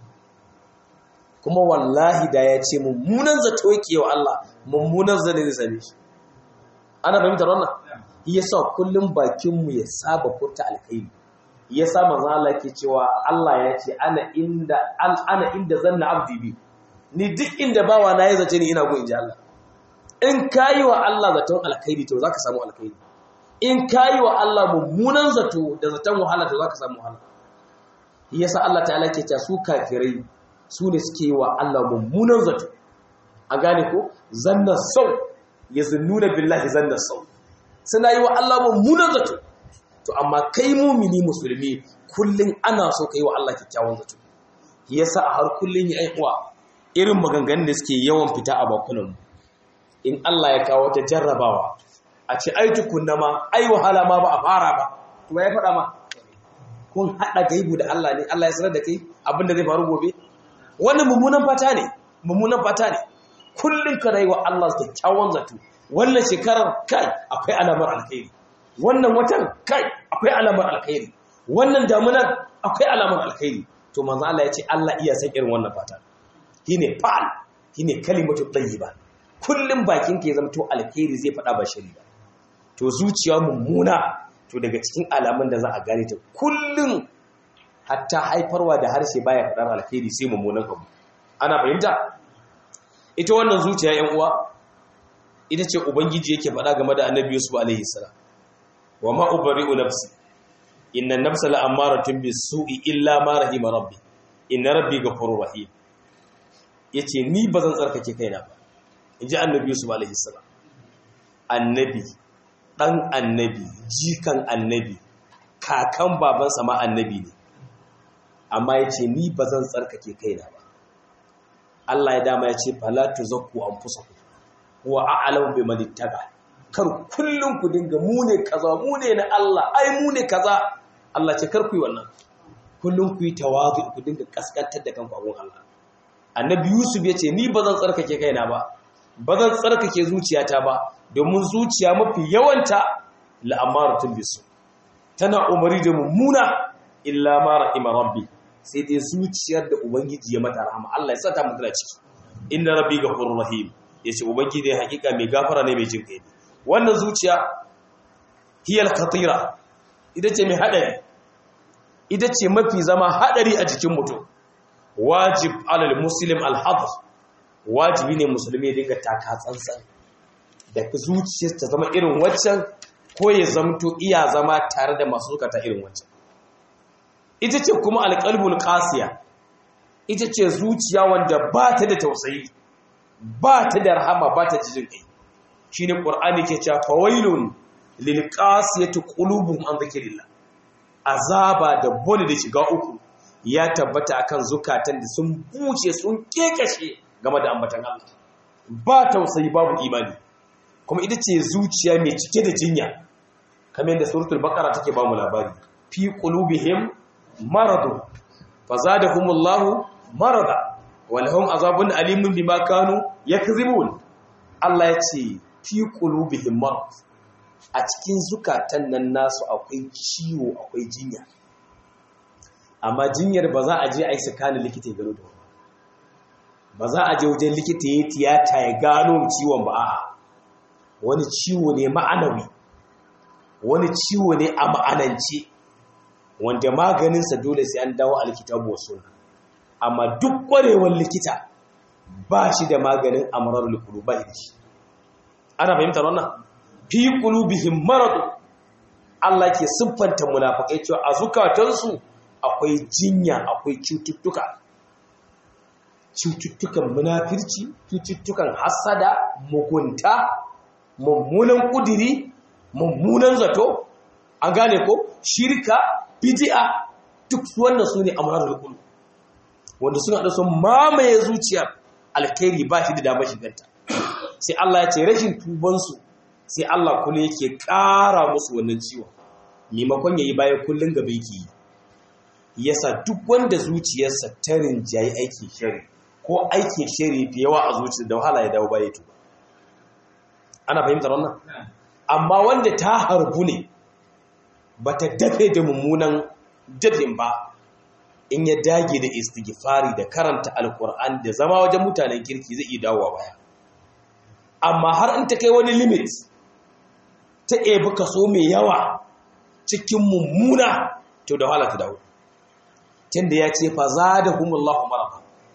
S1: Kuma wallahi da ya ce mummunan zato yake wa Allah, mummunan zato zai same shi. Ana fahimtar wannan? Yasa kullum bakinmu ya saba furta alkhairi. Yasa manzo Allah yake cewa Allah ya ce ana inda ana inda zanna abdi bi, ni duk inda bawa na ya zace ni ina go inji Allah. In kayi wa Allah zaton alkhairi to zaka samu alkhairi, in kayi wa Allah mummunan zato da zaton wahala to zaka samu wahala. Yasa Allah ta'ala ke cewa su kafirai su ne suke yi wa Allah mummunan zato. A gane ko zanna sau yazunnuna billahi zanna sau, suna yi wa Allah mummunan zato. To amma kai mumini musulmi kullun ana so kai wa Allah kyakkyawan zato. Yasa a har kullun ya aiwa irin maganganun da suke yawan fita a bakunan mu, in Allah ya kawo ta jarrabawa a ce ai tukunna ma ai wahala ma ba a fara ba, to ya faɗa ma kun hada gaibu da Allah ne, Allah ya sanar da kai abin da zai faru gobe. Wannan mummunan fata ne, mummunan fata ne. Kullun ka rai wa Allah kyakkyawan zato. Wannan shekarar kai akwai alamar alkhairi, wannan watan kai akwai alamar alkhairi, wannan damunar akwai alamar alkhairi. To manzo Allah ya ce Allah iya san irin wannan fata. Shine fa'al, shine kalimatu tayyiba. Kullum bakin ka ya zama to alkhairi zai faɗa ba shari ba. To zuciya mummuna, to daga cikin alamun da za a gane ta kullum hatta haifarwa da harshe baya faɗar alkhairi sai mummunan abu. Ana fahimta? Ita wannan zuciya ƴan uwa ita ce ubangiji yake faɗa game da annabi Yusuf alaihi salam, wa ma ubri'u nafsi inna an-nafsa la'ammaratun bis-su'i illa ma rahima rabbi inna rabbi ghafurur rahim. Yace ni bazan tsarkake kaina ba, inji annabi Yusuf alaihi salam. Annabi, dan annabi, jikan annabi, kakan babansa ma annabi ne, amma yace ni bazan tsarkake kaina ba. Allah ya dama yace fala tuzakku anfusakum wa a'lamu biman ittaba. Kar kullun ku dinga mu ne kaza mu ne na Allah, ai mu ne kaza. Allah ce kar ku yi wannan. Kullun ku yi tawazu, ku dinga kaskantar da kanku a gun Allah. Annabi Yusuf yace ni bazan tsarkake kaina ba, ba zan tsarkake zuciyata ba domin zuciya mafi yawanta la'amaratun bisu tana umari da mummuna illa ma rahima rabbi sai dai zuciyar da ubangiji ya mata rahama Allah ya sa ta mutuna ciki inna rabbi ghafurur rahim yace ubangiji dai hakika mai gafara ne mai jin kai wannan zuciya hiyal khatira ita ce mai hadari ita ce mafi zama hadari a jikin mutum wajib alal muslim al-hadr wajibi ne musulmi ya dinga taka tsantsan da zuciyar ta zama irin waccan ko ya zamto iya zama tare da masu zukata irin waccan ita ce kuma alqalbul qasiya ita ce zuciya wanda ba ta da tausayi ba ta da rahama ba ta jin kai shine qur'ani ke cewa fawailun lil qasiyati qulubuhum an dhikrillah azaba da bone da shiga uku ya tabbata akan zukatan da sun buce sun kekashe game da ambatan Allah ba tausayi babu imani kuma ita ce zuciya mai cike da jinya kamar yadda suratul baqara take ba mu labari fi qulubihim marad fazadahumullahu marada walahum azabun alimun bima kanu yakzibun Allah ya ce fi qulubihim marad a cikin zukatan nan nasu akwai ciwo akwai jinya amma jinyar ba za a je a yi sakanin likita ya gano da ba za a je wajen likita ya tiyata ya gano ciwon ba a'a wani ciwo ne ma'anawi wani ciwo ne a ma'anance wanda maganinsa dole sai an dawo a likitabu wasu amma duk kwarewar likita ba shi da maganin amurar likulu ba da shi ana fahimtar wannan fi qulubihim marad Allah ke siffanta munafikai cewa a zukatansu akwai jinya akwai cututtuka cututtukan munafirci cututtukan hasada mugunta mummunan kudiri mummunan zato an gane ko shirka bid'a duk wannan sune amradul qulub wanda suna da son mamaye zuciyar alkhairi ba shi da damar shiganta sai Allah ya ce rashin tubansu sai Allah kullu yake ƙara musu wannan ciwon maimakon yayi bayan kullun gaba yake yasa duk wanda zuciyarsa ta rinjayi aikin shari ko aikin shari da yawa a zuciyar da wahala ya dawo baya tuba ana fahimtar wannan amma wanda ta harbu ne bata dafe da mummunan dafin ba in ya dage da istighfari da karanta alkur'ani da zama wajen mutanen kirki zai iya dawowa baya amma har in ta kai wani limit ta ebi kaso mai yawa cikin mummuna to da wahala ta dawo tunda ya ce fa zadahumullahu marada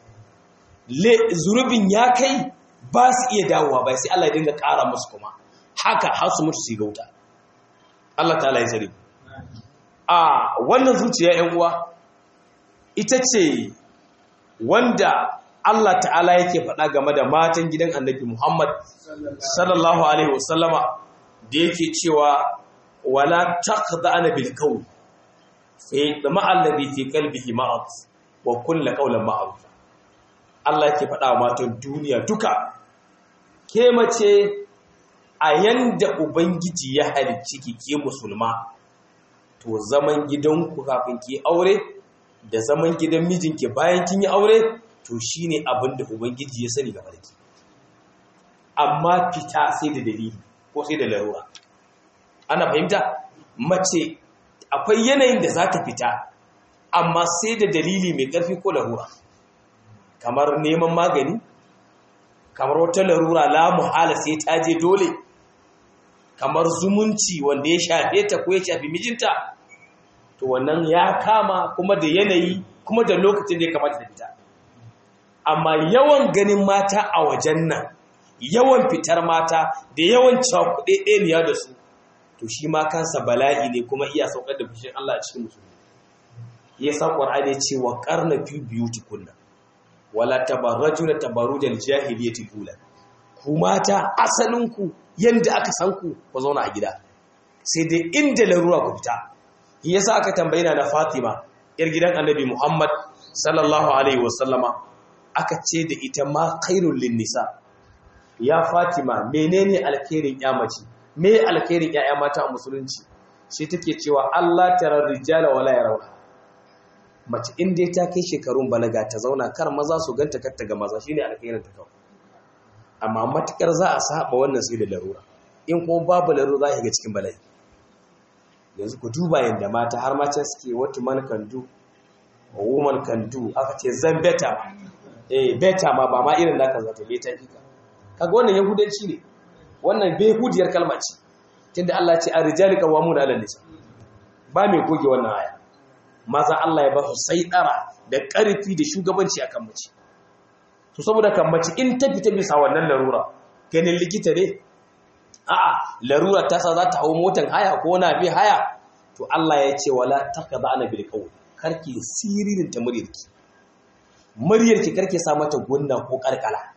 S1: le zurubin ya kai ba su iya dawowa bai sai Allah ya dinga ƙara musu kuma haka har su mutu su gauta Allah ta'ala ya tsare a wannan zuciya ƴan uwa ita ce wanda Allah ta'ala yake faɗa game da matan gidan Annabi Muhammad sallallahu alaihi wasallama da yake cewa wala taqda'na bil qawl fa yatma alladhi fi qalbihi ma'ad wa kullu qawlan ma'ruf Allah yake faɗa wa matan duniya duka ke mace a yanda ubangiji ya halicci ki ke musulma to zaman gidanku kafin ki aure da zaman gidan mijinki bayan kin yi aure to shine abin da ubangiji ya sani game da ki amma fita sai da dalili ko sai da larura ana fahimta mace akwai yanayin da zaka fita amma sai da dalili mai ƙarfi ko larura kamar neman magani kamar wata larura la muhala sai ta je dole kamar zumunci wanda ya shafe ta ko ya shafi mijinta to wannan ya kama kuma da yanayi kuma da lokacin da ya kamata da fita amma yawan ganin mata a wajen nan yawan fitar mata da yawan cakuɗe ɗaniya da su to shi ma kansa bala'i ne kuma iya saukar da fushin Allah a cikin musulmi ya sa Qur'ani ya ce wa qarna fi biyutikunna wala tabarrajuna tabarrujal jahiliyyati ula ku mata asalinku yanda aka san ku ku zauna a gida sai dai inda larura ku fita yasa aka tambaye na Fatima yar gidan Annabi Muhammad sallallahu alaihi wasallama aka ce da ita ma khairul linnisa ya Fatima menene alkhairin ya mace me alkhairin ya mata a musulunci shi take cewa Allah tarar rijala wala yarawna mace in dai ta kai shekarun balaga ta zauna kar maza su ganta kar ta ga maza shine alkhairin ta kawai amma matukar za a saba wannan sai da larura, in kuma babu larura za a ga cikin bala'i. Yanzu ku duba yadda mata har mace suke what man can do a woman can do, aka ce zan beta eh beta ma ba ma irin naka zata beta kika, kaga wannan yahudanci ne, wannan behudiyar kalma ce, tunda Allah ya ce ar-rijalu qawwamuna 'ala an-nisa, ba mai goge wannan aya. Maza Allah ya ba su saidara da ƙarfi da shugabanci akan mace. To saboda kan mace in ta fita bisa wannan larura, ganin likita ne, a'a larura ta sa za ta hau motan haya ko na bi haya, to Allah ya ce wala taqda'na bil qawl, karki siririn ta muryarki. Muryarki karki sa mata gunna ko karkala.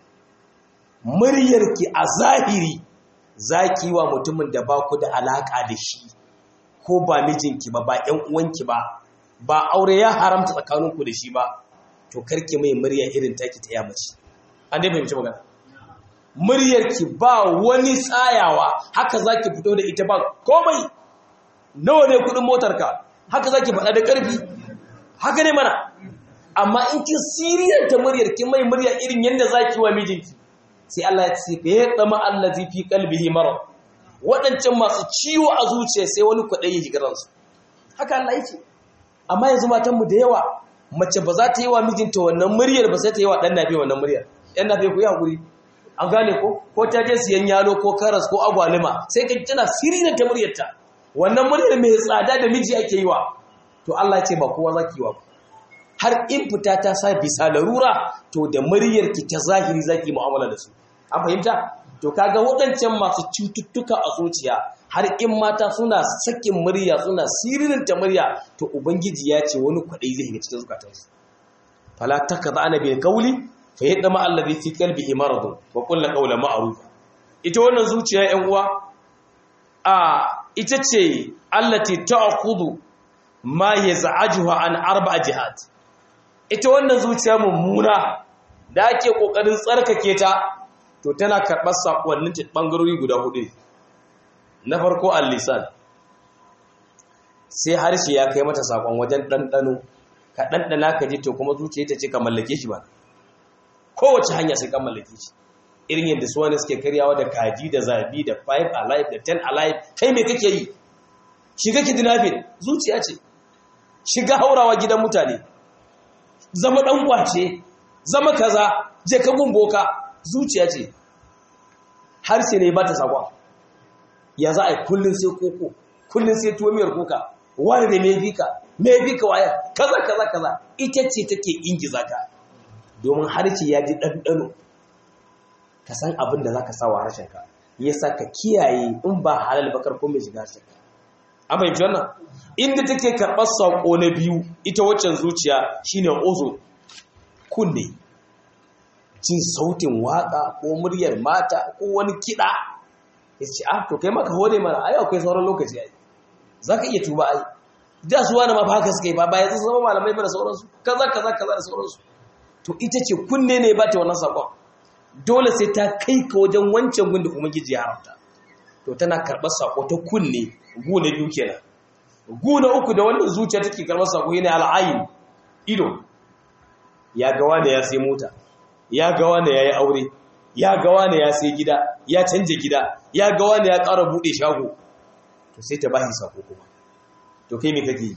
S1: Muryarki a zahiri zaki wa mutumin da ba ku da alaka da shi, ko ba mijinki ba, ba ƴan uwanki ba, ba aure ya haramta tsakaninku da shi ba, to karki mai murya irin taki ta yamaci. An dai fahimci magana. Muryarki ba wani tsayawa, haka zaki fito da ita ba komai. Nawa ne kudin motarka? Haka zaki faɗa da ƙarfi. Haka ne mana. Amma in kin siriyanta muryarki mai murya irin yanda zaki wa mijinki, sai Allah ya ce fa yadama allazi fi qalbihi marad. Waɗancan masu ciwo a zuciya sai wani kwaɗayi ya shiga ransu. Haka Allah ya ce. Amma yanzu matanmu da yawa, mace ba za ta yi wa mijinta wannan muryar ba, sai ta yi wa ɗan nafi wannan muryar. ‘Yan nafi ku yi haƙuri, an gane ko? Ko ta je siyan yalo ko karas ko agwaluma, sai ka tana sirinan ta muryarta. Wannan muryar mai tsada da miji ake yi wa. To Allah ce ba kowa za ki yi wa. Har in fita ta sa bisa larura, to da muryarki ta zahiri za ki mu'amala da su. An fahimta? To kaga waɗancan masu cututtuka a zuciya, har in mata suna sakin murya suna siririn ta murya, to ubangiji ya ce wani kwaɗayi zai shiga cikin zukatansu. Fala takada'na bil qawli fa yadma alladhi fi qalbihi maradun wa qul qawlan ma'rufa. Ita wannan zuciya ƴan uwa a ita ce allati ta'khudhu ma yaz'ajuha an arba'a jihad. Ita wannan zuciya mummuna da ake kokarin tsarkake ta, to tana karɓar sakonnin ta bangarori guda hudu. Na farko al-lisan, sai harshe ya kai mata sakon wajen ɗanɗano, ka ɗanɗana ka ji, to kuma zuciya ta ce ka mallake shi ba, kowace hanya sai ka mallake shi. Irin yadda su wani suke karyawa da kaji da zabi da five alive da ten alive, kai me kake yi? Shiga kidnapping, zuciya ce. Shiga haurawa gidan mutane, zama ɗan kwace, zama kaza, je ka gumboka, zuciya ce. Harshe ne ba ta sakon. Ya za a yi kullum sai koko, kullum sai tuwo miyar kuka, wani da mai fika, mai fika waya, kaza kaza kaza, ita ce take ingiza ka. Domin harshe ya ji ɗanɗano, ka san abin da za ka sawa harshenka, ya sa ka kiyaye in ba halal bakar ko mai shiga harshenka. An fahimci wannan? Inda take karɓar saƙo na biyu, ita waccan zuciya shine ozo, kunne, jin sautin waƙa ko muryar mata ko wani kiɗa. Ya ce, ah, to kai maka hore mana, ai akwai sauran lokaci ai. Za ka iya tuba ai. Da su wani ma ba haka suka yi ba, bayan sun zama malamai ba da sauransu, kaza kaza kaza da sauransu. To ita ce kunne ne ba ta wannan saƙon. Dole sai ta kai ka wajen wancan gun da Ubangiji ya haramta. To tana karɓar saƙo ta kunne, gu na biyu kenan. Gu na uku da wannan zuciya take karɓar saƙo yana al'ayin, ido. Ya ga wani ya sai mota, ya ga wani ya yi aure, ya ga wani ya sai gida, ya canje gida, ya ga wani ya ƙara buɗe shago, to sai ta bashi sako kuma. To kai me kake yi?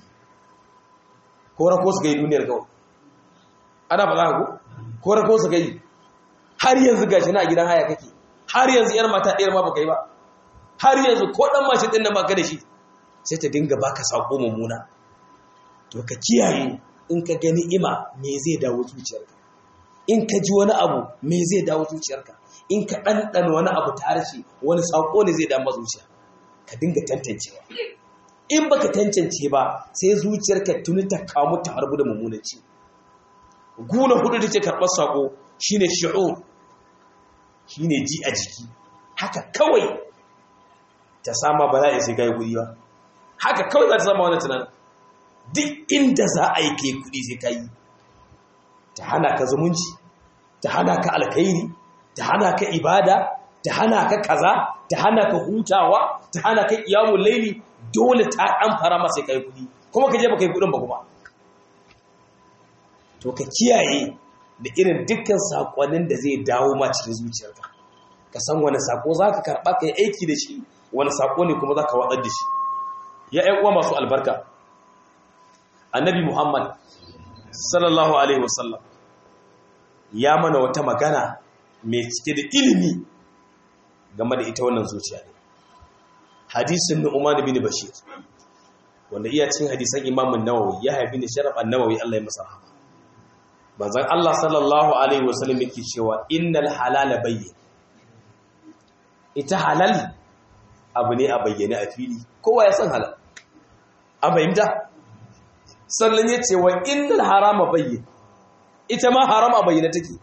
S1: Ko rako su ga yi duniyar kawai? Ana ba za ka ko? Ko rako su ga yi? Har yanzu gashi na a gidan haya kake, har yanzu ‘yar mata ɗayar ma ba kai ba, har yanzu ko ɗan mashin ɗin nan ba ka da shi, sai ta dinga baka sako mummuna. To ka kiyaye, in ka gani ima me zai dawo zuciyarka, in ka ji wani abu me zai dawo zuciyarka, in ka ɗanɗana wani abu ta harshe wani saƙo ne zai dawo zuciya, ka dinga tantancewa. In baka tantance ba sai zuciyarka tuni ta kamu ta harbu da mummunanci. Guna hudu da ke karɓar saƙo shine shi'ur, shine ji a jiki, haka kawai ta sama ba za a sai kai kuɗi ba, haka kawai za ta sama wani tunanin. Duk inda za a yi kai kuɗi sai ka yi, ta hana ka zumunci, ta hana ka alkhairi, ta hana ka ibada, ta hana ka kaza, ta hana ka hutawa, ta hana ka qiyamul laili, dole ta dan fara masa kai kuɗi, kuma ka je ba kai kuɗin ba kuma. To ka kiyaye da irin dukkan sakonnin da zai dawo ma cikin zuciyarka. ka san wani sako za ka karɓa ka yi aiki da shi, wani sako ne kuma za ka watsar da shi. Ya ‘yan uwa masu albarka, annabi Muhammad sallallahu Alaihi wasallam ya mana wata magana mai cike da ilimi game da ita wannan zuciya ne. Hadisin Nu'man bin Bashir, wanda iya cin hadisan Imam Nawawi ya haifi ni Sharaf an-Nawawi Allah ya masa rahama. Manzon Allah sallallahu Alaihi wasallam yake cewa innal halala bayyin. Ita halal abu ne a bayyane a fili, kowa ya san halal. A bayyanta? Sannan ya ce wa innal harama bayyin. Ita ma haram a bayyane take.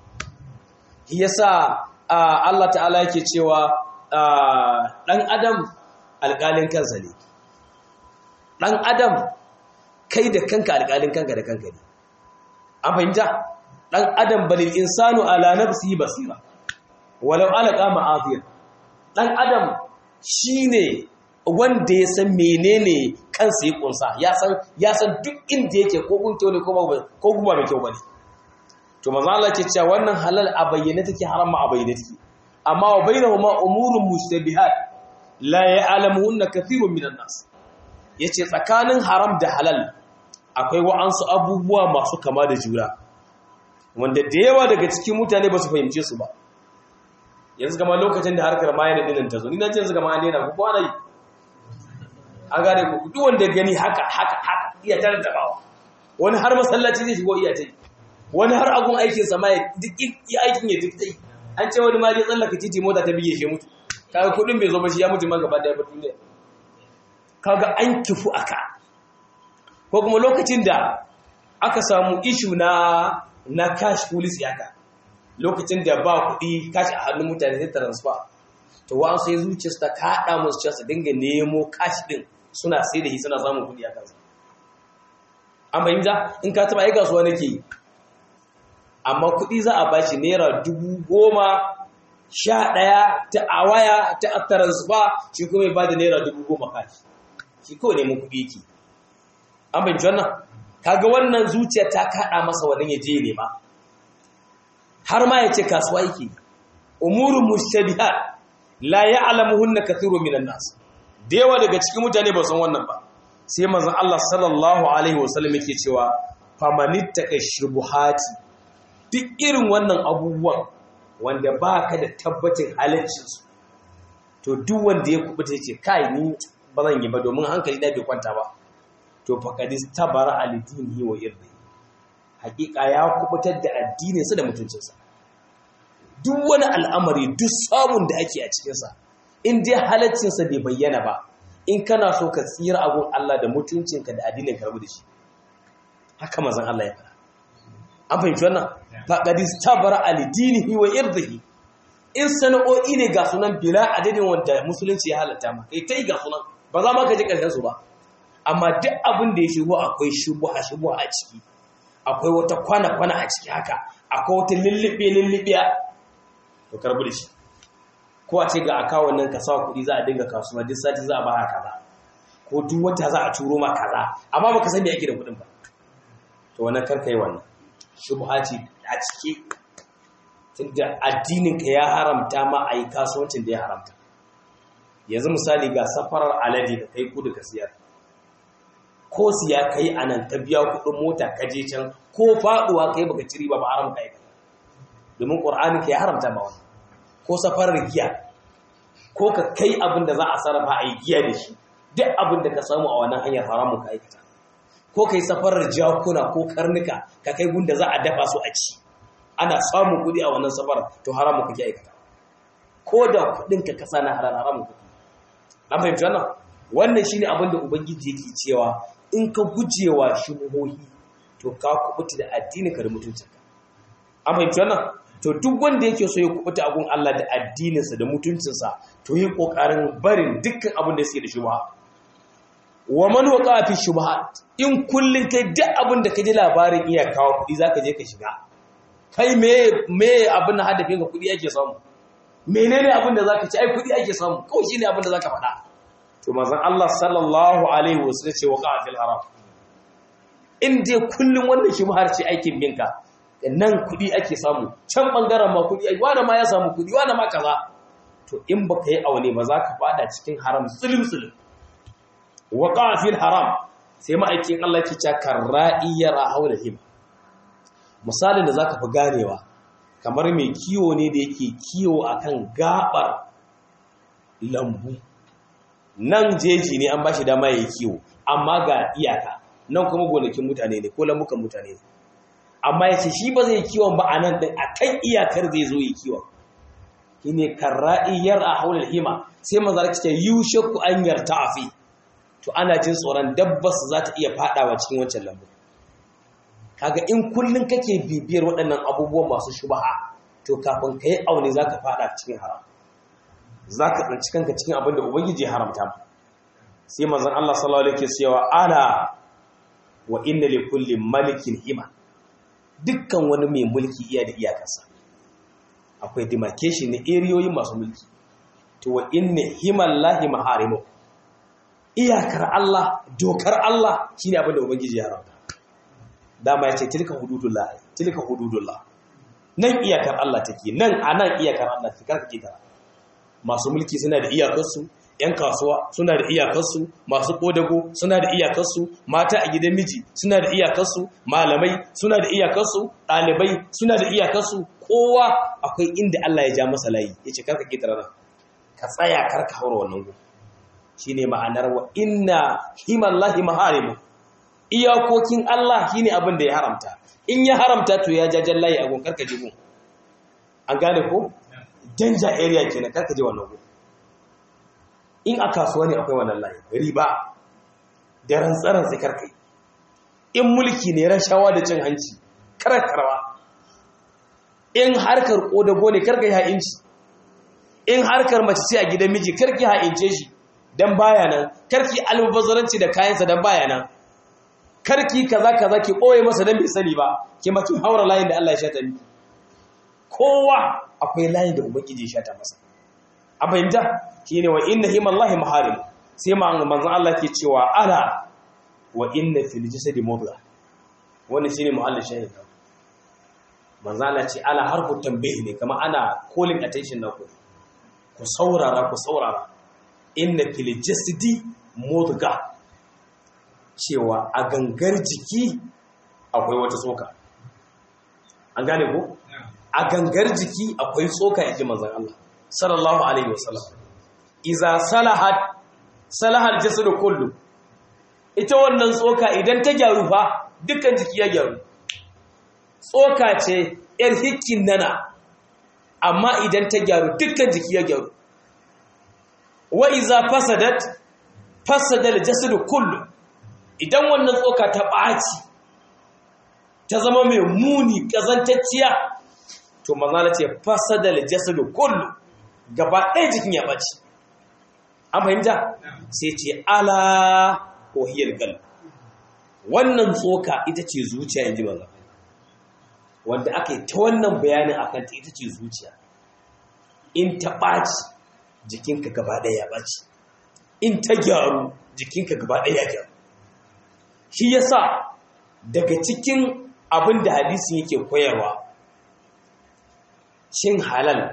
S1: Yasa Allah ta'ala yake cewa dan Adam alƙalin kansa ne. Dan Adam kai da kanka alƙalin kanka da kanka ne. An fahimta? Dan Adam balil insanu ala nafsihi basira. Walau alqa ma'azir. Dan Adam shine wanda ya san menene kansa ya kunsa, ya san ya san duk inda yake ko gun kyau ne ko ba ko kuma mai kyau bane. To manzo Allah ke cewa wannan halal a bayyane take, haram a bayyane take. Amma wa bainahuma umurun mustabihat la ya'lamuhunna kathirun minan nas. Yace tsakanin haram da halal akwai wa'ansu abubuwa masu kama da juna, wanda da yawa daga cikin mutane ba su fahimce su ba. Yanzu gama lokacin da harkar mayan dinin ta zo, ni na ce yanzu gama an daina ku kwana yi. An gane ku duk wanda gani haka haka haka iya tare da bawa. Wani har masallaci zai shigo iya ta yi. Wani har agun aikin sa ma duk iya aikin ya duk tai. An ce wani ma ya tsallaka titi mota ta biye shi mutu. Kaga kudin bai zo ba shi ya mutu ma gaba daya ba duniya. Kaga an kifu aka. Ko kuma lokacin da aka samu issue na na cash police yaka. Lokacin da ba kuɗi kashi a hannun mutane sai transfer, to wa sai zuciyarsu ta kaɗa musu cewa su dinga nemo kashi ɗin suna sai da shi suna samun kuɗi a kansa. An fahimta in ka taɓa yi kasuwa nake yi, amma kuɗi za a bashi naira dubu goma sha ɗaya ta a waya ta a transfer, shi kuma ya bada naira dubu goma kashi, shi kawai neman kuɗi yake. An fahimci wannan? Kaga wannan zuciya ta kaɗa masa wannan ya je nema. Har ma ya ce kasuwa yake. Umurun mushtabihat la ya'lamuhunna kathirun minan nas. Da yawa daga cikin mutane ba san wannan ba. Sai manzon Allah sallallahu alaihi wasallam yake cewa famanittaka shubuhati. Duk irin wannan abubuwan wanda baka da tabbacin halaccin su, to duk wanda ya kubuta yace kai ni ba zan yi ba domin hankali na bai kwanta ba, to faqadis tabara alidinihi wa irdi. Hakika ya kubutar da addininsa da mutuncinsa. Duk wani al'amari, duk samun da ake a cikinsa, in dai halaccinsa bai bayyana ba, in kana so ka tsira abun Allah da mutuncinka da addinin karbu da shi. Haka mazan Allah ya fara. An fahimci wannan? Faƙadis tabara alidinihi wa irdihi. In sana'o'i ne ga sunan bila adadin wanda musulunci ya halatta ma, kai ta yi ga sunan, ba za ma ka ji ƙarshen su ba. Amma duk abin da ya shigo akwai shubuha shubuha a ciki. Akwai wata kwana-kwana a ciki haka, akwai wata lullube-lullubiya, to karbi da shi. Ko a ce ga akawun nan ka sa kuɗi za a dinga kasuwa, duk sati za a ba kaza, ko duk wata za a turo ma kaza, amma ba ka san me ake da kuɗin ba. To wannan karka yi wannan, shubha ce a ciki, tunda addininka ya haramta ma a yi kasuwancin da ya haramta. Yanzu misali ga safarar alade da kai kudu ka siyar. Ko siya kai a nan ta biya kuɗin mota ka je can, ko faɗuwa kai baka ciri ba ba haram kai ba. Domin Qur'ani ka ya haramta ba wannan. Ko safarar giya, ko ka kai abin da za a sarrafa a yi giya da shi, duk abin da ka samu a wannan hanyar haramun ka aikata. Ko kai safarar jakuna ko karnuka ka kai gunda za a dafa su a ci, ana samun kuɗi a wannan safarar, to haramun ka ke aikata. Ko da kuɗin ka kasa na haram haramun kuɗi. An fahimci wannan? Wannan shine abin da Ubangiji yake cewa in ka gujewa shubuhohi to ka kubuta da addinin ka da mutuncinka. An fahimci wannan? To duk wanda yake so ya kubuta a gun Allah da addininsa da mutuncinsa, to yi kokarin barin dukkan abin da suke da shubha. Wa man waqa fi shubuhat, in kullun kai duk abin da kaji labarin iya kawo kudi zaka je ka shiga. Kai me me abin da hadafin ka kudi yake samu? Menene abin da zaka ci? Ai kudi ake samu. Kawai shine abin da zaka faɗa. To manzon Allah sallallahu alaihi wasallam ce waqa fil haram. In dai kullun wannan shubhar ce aikin binka, nan kudi ake samu, can bangaren ma kudi ai wani ma ya samu kudi, wani ma kaza, to in baka yi aune ba za ka fada cikin haram sulum-sulum waqa fil haram sai ma'aikin Allah ke cewa karra'iyar haula him misalin da zaka fi ganewa kamar mai kiwo ne da yake kiwo akan gabar lambu nan jeji ne an bashi dama yayi kiwo amma ga iyaka nan kuma gonakin mutane ne ko lambukan mutane ne amma yace shi ba zai kiwon ba anan din akan iyakar zai zo yi kiwon shine karra'iyar haula hima sai manzo Allah ce yushaku an yarta'afi to ana jin tsoron dabbas za ta iya fadawa cikin wancan lambu kaga in kullun kake bibiyar waɗannan abubuwan masu shubaha to kafin kai aune zaka fada cikin haram zaka tsanci kanka cikin abin da ubangiji ya haramta sai manzon Allah sallallahu alaihi wasallam cewa ana wa inna li kulli malikin hima dukkan wani mai mulki iya da iyakarsa akwai demarcation ne eriyoyin masu mulki to wa inna himallahi maharimu iyakar Allah dokar Allah shine abin da ubangiji ya haramta dama yace tilka hududullah tilka hududullah nan iyakar Allah take nan anan iyakar Allah take karka kita masu mulki suna da iyakarsu yan kasuwa suna da iyakarsu masu kodago suna da iyakarsu mata a gidan miji suna da iyakarsu malamai suna da iyakarsu dalibai suna da iyakarsu kowa akwai inda Allah ya ja masa layi yace karka kita nan ka tsaya karka haura wannan gu shine ma'anar wa inna himallahi maharimu iyakokin Allah shine abin da ya haramta in ya haramta to ya jajan layi a gun karka ji gun an gane ko danger area kenan karka ji wannan gun in a kasuwa ne akwai wannan layi riba da rantsaran sai karka yi in mulki ne rashawa da cin hanci karkarwa in harkar kodago ne karka yi ha'inci in harkar mace ce a gidan miji karki ha'ince shi dan baya nan karki almubazzaranci da kayansa dan baya nan karki kaza kaza ki boye masa dan bai sani ba ki ma kin haura layin da Allah ya shata miki kowa akwai layin da ubangiji ya shata masa a fahimta shine wa inna himallahi maharim sai ma manzon Allah ke cewa ala wa inna fil jasadi mudghah wannan shine mu'allil shahid manzon Allah ce ala harfu tambayi ne kamar ana calling attention na ku ku saurara ku saurara inna fil jasadi mudghah cewa a gangar jiki akwai wata tsoka an gane ko a gangar jiki akwai tsoka yake manzon Allah sallallahu alaihi wasallam iza salahat salahal jasadu kullu ita wannan tsoka idan ta gyaru fa dukkan jiki ya gyaru tsoka ce yar hikkin nana amma idan ta gyaru dukkan jiki ya gyaru wa iza fasadat fasadal jasadu kullu idan wannan tsoka ta ɓaci ta zama mai muni ƙazantacciya to manzala ce fasadal jasadu kullu gaba ɗaya jikin ya ɓaci an fahimta sai ce ala kohiyar gal wannan tsoka ita ce zuciya in ji manzala wanda aka yi ta wannan bayanin akan ta ita ce zuciya in ta ɓaci jikinka gaba ɗaya ya ɓaci in ta gyaru jikinka gaba ɗaya ya gyaru shi yasa daga cikin abin da hadisin yake koyarwa cin halal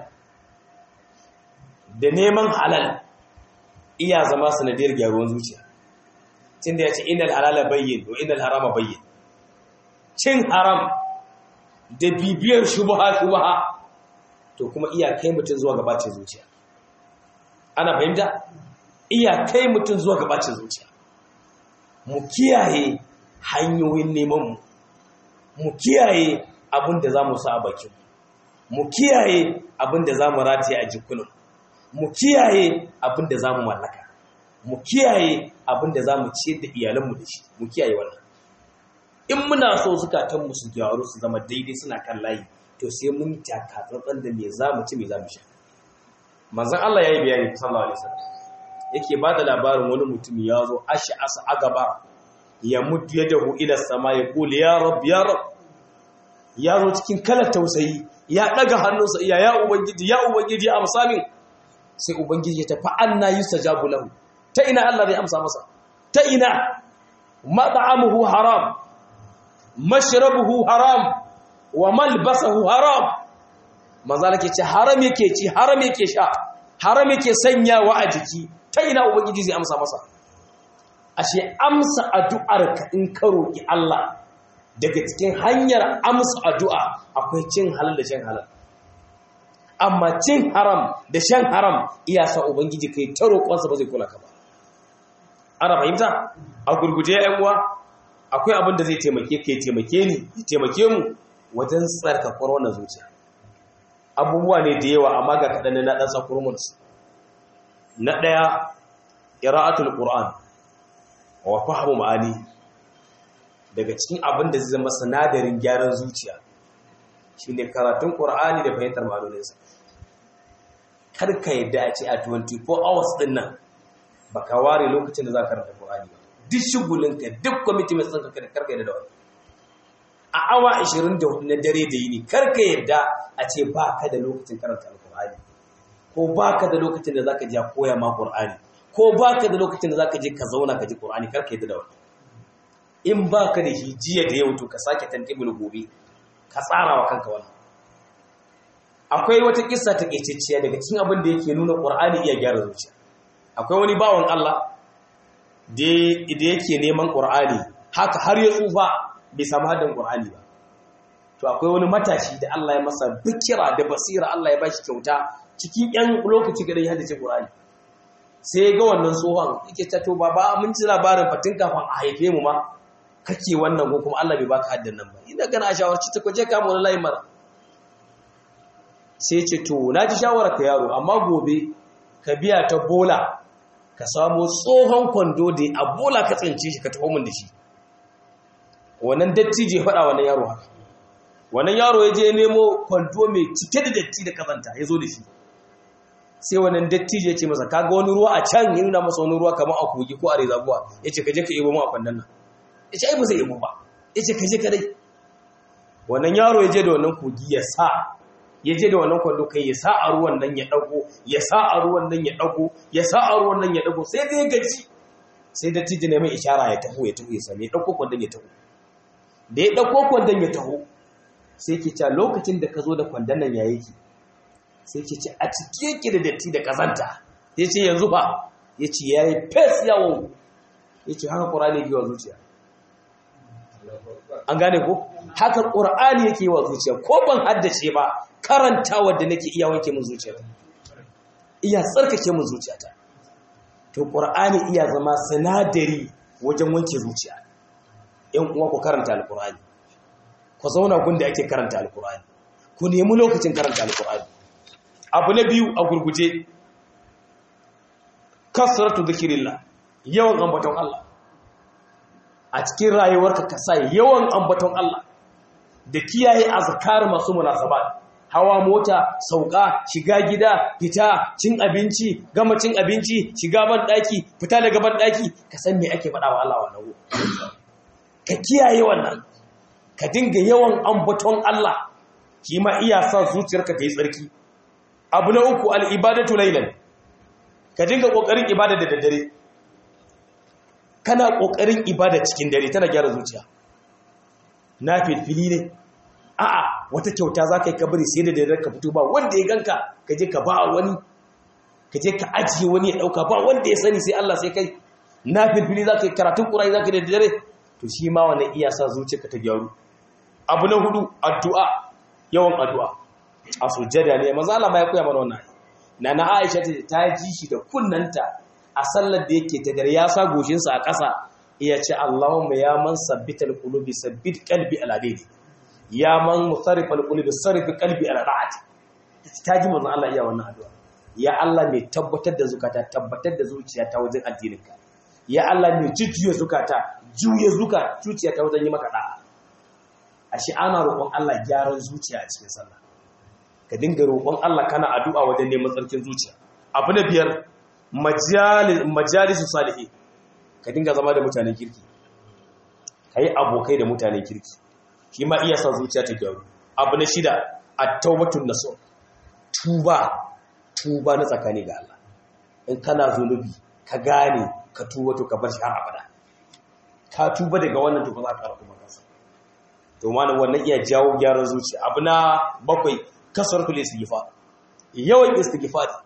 S1: da neman halal iya zama sanadiyar gyaruwar zuciya tunda ya ce innal halala bayyin wa innal harama bayyin cin haram da bibiyar shubha shubha to kuma iya kai mutum zuwa gabacin zuciya ana fahimta iya kai mutum zuwa gabacin zuciya mu kiyaye hanyoyin neman mu mu kiyaye abin da zamu sa a bakin mu kiyaye abin da zamu rataye a jikunan mu kiyaye abin da zamu mallaka mu kiyaye abin da zamu ciyar da iyalanmu da shi mu kiyaye wannan in muna so zukatan mu su gyaru su zama daidai suna kan layi to sai mun taka tsantsan da me zamu ci me zamu sha manzon Allah yayi bayani sallallahu alaihi wasallam yake ba da labarin wani mutum ya zo ashi asa a gaba ya mutu ya dahu ila sama ya kuli ya rab ya rab ya zo cikin kalar tausayi ya daga hannunsa iya ya ubangiji ya ubangiji amsa min sai ubangiji ya tafi anna yustajabu lahu ta ina Allah zai amsa masa ta ina mat'amuhu haram mashrabuhu haram wa malbasuhu haram manzo yake ce haram yake ci haram yake sha haram yake sanyawa a jiki, ta ina ubangiji zai amsa masa? Ashe amsa addu'arka in ka roki Allah, daga cikin hanyar amsa addu'a akwai cin halal da shan halal. Amma cin haram da shan haram iya sa ubangiji kai ta roƙonsa ba zai kula ka ba. Ana fahimta? A gurguje ƴan uwa, akwai abin da zai taimake ka, ya taimake ni, ya taimake mu wajen tsarkakar wannan zuciya. Abubuwa ne da yawa amma ga kaɗan na ɗan sakuru mu su. Na ɗaya, qira'atul Qur'an wa fahmu ma'ani. Daga cikin abin da zai zama sinadarin gyaran zuciya shine karatun Qur'ani da fahimtar ma'anoninsa. Kar ka yadda a ce a twenty-four hours din nan baka ware lokacin da za ka karanta Qur'ani ba. Duk shugulinka, duk commitment ɗinka kada karka yadda da wani. A awa ashirin da hudu na dare da yini karka yadda a ce baka da lokacin karanta Qur'ani, ko baka da lokacin da zaka je koya ma Qur'ani, ko baka da lokacin da zaka je ka zauna ka ji Qur'ani, karka yadda da wani. In baka da shi jiya da yau to ka sake tantibul gobe, ka tsara wa kanka wannan. Akwai wata kissa ta kececiya daga cikin abin da yake nuna Qur'ani iya gyara zuciya. Akwai wani bawan Allah da yake neman Qur'ani haka har ya tsufa bai samu hadin Qur'ani ba. To akwai wani matashi da Allah ya masa bikira da basira, Allah ya bashi kyauta cikin yan lokaci ga ya hadace Qur'ani. Sai ya ga wannan tsohon yake ta to baba mun ji labarin fatin kafin a haife mu ma kake wannan ko kuma Allah bai baka haddan nan ba. Ina gana shawarci ta kwaje ka mu wallahi mara. Sai ce to na ji shawarar ka yaro, amma gobe ka biya ta bola ka samu tsohon kwando da a bola ka tsince shi ka taho mun da shi. Wannan dattijo ya faɗa wannan yaro haka. Wannan yaro ya je nemo kwando mai cike da datti da kazanta ya zo da shi. Sai wannan dattijo ya ce masa kaga wani ruwa a can, ya nuna masa wani ruwa kamar a kogi ko a rezabuwa, ya ce ka je ka yebo mu a kwandon nan. Ya ce ai ba zai yebo ba, ya ce ka je ka dai. Wannan yaro ya je da wannan kogi ya sa, ya je da wannan kwando kai ya sa a ruwan nan ya dago, ya sa a ruwan nan ya dago, ya sa a ruwan nan ya dago, sai dai gaji. Sai dattijo ne mai ishara ya taho ya taho ya same ya dauko kwandon ya taho. Da ya dauko kwandon ya taho sai ke cewa lokacin da ka zo da kwandon nan ya yake, sai ke ce a cike yake da datti da kazanta. Ya ce yanzu fa, ya ce ya yi fes yawon, ya ce haka ƙur'ani yake wa zuciya. An gane ko? Haka ƙur'ani yake wa zuciya, ko ban haddace ba karanta wadda nake iya wanke mun zuciyata, iya tsarkake mun zuciyata. To ƙur'ani iya zama sinadari wajen wanke zuciya. ‘Yan uwa ku karanta alƙur'ani, ku zauna gunda ake karanta alƙur'ani, ku nemi lokacin karanta alƙur'ani. Abu na biyu a gurguje, kasratu dhikrillah, yawan ambaton Allah. A cikin rayuwarka ka sa yawan ambaton Allah da kiyaye azkar masu munasabat. Hawa mota, sauka, shiga gida, fita, cin abinci, gama cin abinci, shiga ban daki, fita daga ban daki, ka san me ake faɗa wa Allah wannan. Ka kiyaye wannan. Ka dinga yawan ambaton Allah, kima iya sa zuciyarka ta yi tsarki. Abu na uku, al-ibadatu laylan. Ka dinga kokarin ibada da daddare. Kana kokarin ibada cikin dare tana gyara zuciya. Na filfili ne. A'a, wata kyauta za ka yi kabari sai da dare ka fito ba wanda ya ganka, ka je ka ba wani, ka je ka ajiye wani ya ɗauka ba wanda ya sani sai Allah sai kai. Na filfili za ka yi karatun ƙur'ani za ka yi da dare, to shi ma wannan iya sa zuciyarka ta gyaru. Abu na hudu, addu'a, yawan addu'a. A sujjada ne, maza Allah ma ya koya mana wannan. Nana Aisha ta ji shi da kunnanta a sallar da yake ta dare, ya sa goshinsa a ƙasa, iya ce Allahumma ya man sabbital qulubi sabbit qalbi ala dini. Ya man musarrifal qulubi sarrif qalbi ala ra'ati. Ta ji manzon Allah iya wannan addu'a. Ya Allah mai tabbatar da zukata, tabbatar da zuciya ta wajen addininka. Ya Allah mai jujjuya zukata, juya zuka zuciya ta wajen yi maka da'a. Ashe ana roƙon Allah gyaran zuciya a cikin sallah. Ka dinga roƙon Allah kana addu'a wajen neman tsarkin zuciya. Abu na biyar, majalis majalisu salihin. Ka dinga zama da mutanen kirki. Kai abokai da mutanen kirki. Shi ma iya sa zuciya ta gyaru. Abu na shida, at-tawbatun nasuh. Tuba, tuba na tsakani ga Allah. In kana zunubi, ka gane, ka tuba to ka bar shi har abada. Ka tuba daga wannan to ba za ka kuma kansa. To mana wannan iya jawo gyaran zuciya. Abu na bakwai, kasratul istighfar. Yawan istighfar.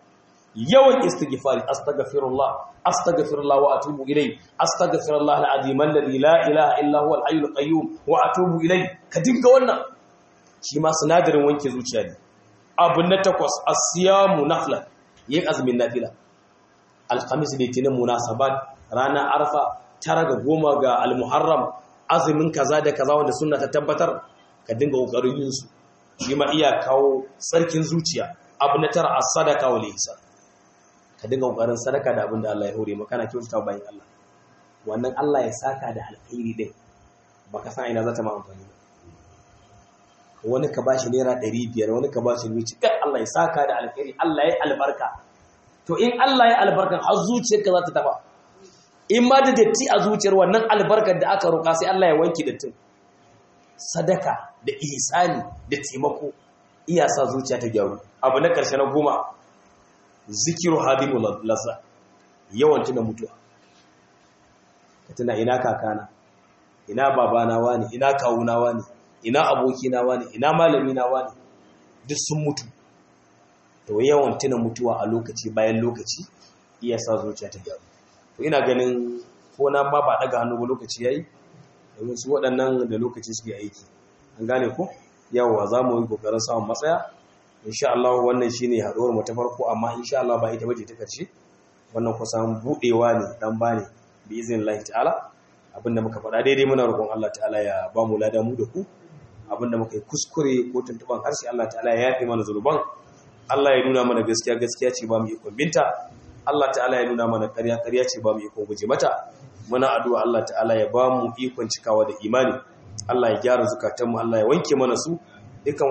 S1: yawan istighfari, astaghfirullah astaghfirullah wa atubu ilai, astaghfirullah alazim alladhi la ilaha illa huwa al-hayyul qayyum wa atubu ilai. Ka dinga wannan, shi ma sinadarin wanke zuciya ne. Abu na takwas, as-siyamu nafla, yin azumin nafila. Alhamis litinin munasabat, ranar arfa, tara ga goma ga al-muharram, azumin kaza da kaza wanda sunna ta tabbatar, ka dinga kokarin yin su, shi ma iya kawo tsarkin zuciya. Abu na tara, as-sadaqa wal ihsan, ka dinga kokarin sadaka da abin da Allah ya hore maka, kana kyautata bayan Allah, wannan Allah ya saka da alkhairi din baka san ina za ta ma amfani ba. Wani ka bashi naira ɗari biyar, wani ka bashi mici, kai Allah ya saka da alkhairi, Allah ya albarka. To in Allah ya albarka har zuciyarka za ta taba, in ma da datti a zuciyar, wannan albarkar da aka roƙa sai Allah ya wanke dattin. Sadaka da ihsani da taimako iya sa zuciya ta gyaru. Abu na ƙarshe na goma, zikiru hadimul lazza, yawan tuna mutuwa. Ka tuna ina kakana, ina babana wani, ina kawuna wani, ina abokina wani, ina malamina wani, duk sun mutu. To yawan tuna mutuwa a lokaci bayan lokaci iya sa zuciya ta gyaru. To ina ganin ko na ma ba daga hannu ba, lokaci yayi, domin su waɗannan da lokaci suke aiki. An gane ko? Yawa za mu yi kokarin samun matsaya. Insha Allah wannan shine haɗuwar mu ta farko, amma insha Allah ba ita bace ta karshe. Wannan kusan budewa ne dan bane bi iznillahi ta'ala. Abinda muka faɗa daidai muna roƙon Allah ta'ala ya ba mu lada mu da ku. Abinda muka yi kuskure ko tuntuban harshe, Allah ta'ala ya yafe mana zuluban. Allah ya nuna mana gaskiya gaskiya ce ba mu ikon binta. Allah ta'ala ya nuna mana ƙarya ƙarya ce ba mu ikon guje mata. Muna addu'a Allah ta'ala ya ba mu ikon cikawa da imani. Allah ya gyara zukatanmu, Allah ya wanke mana su dukan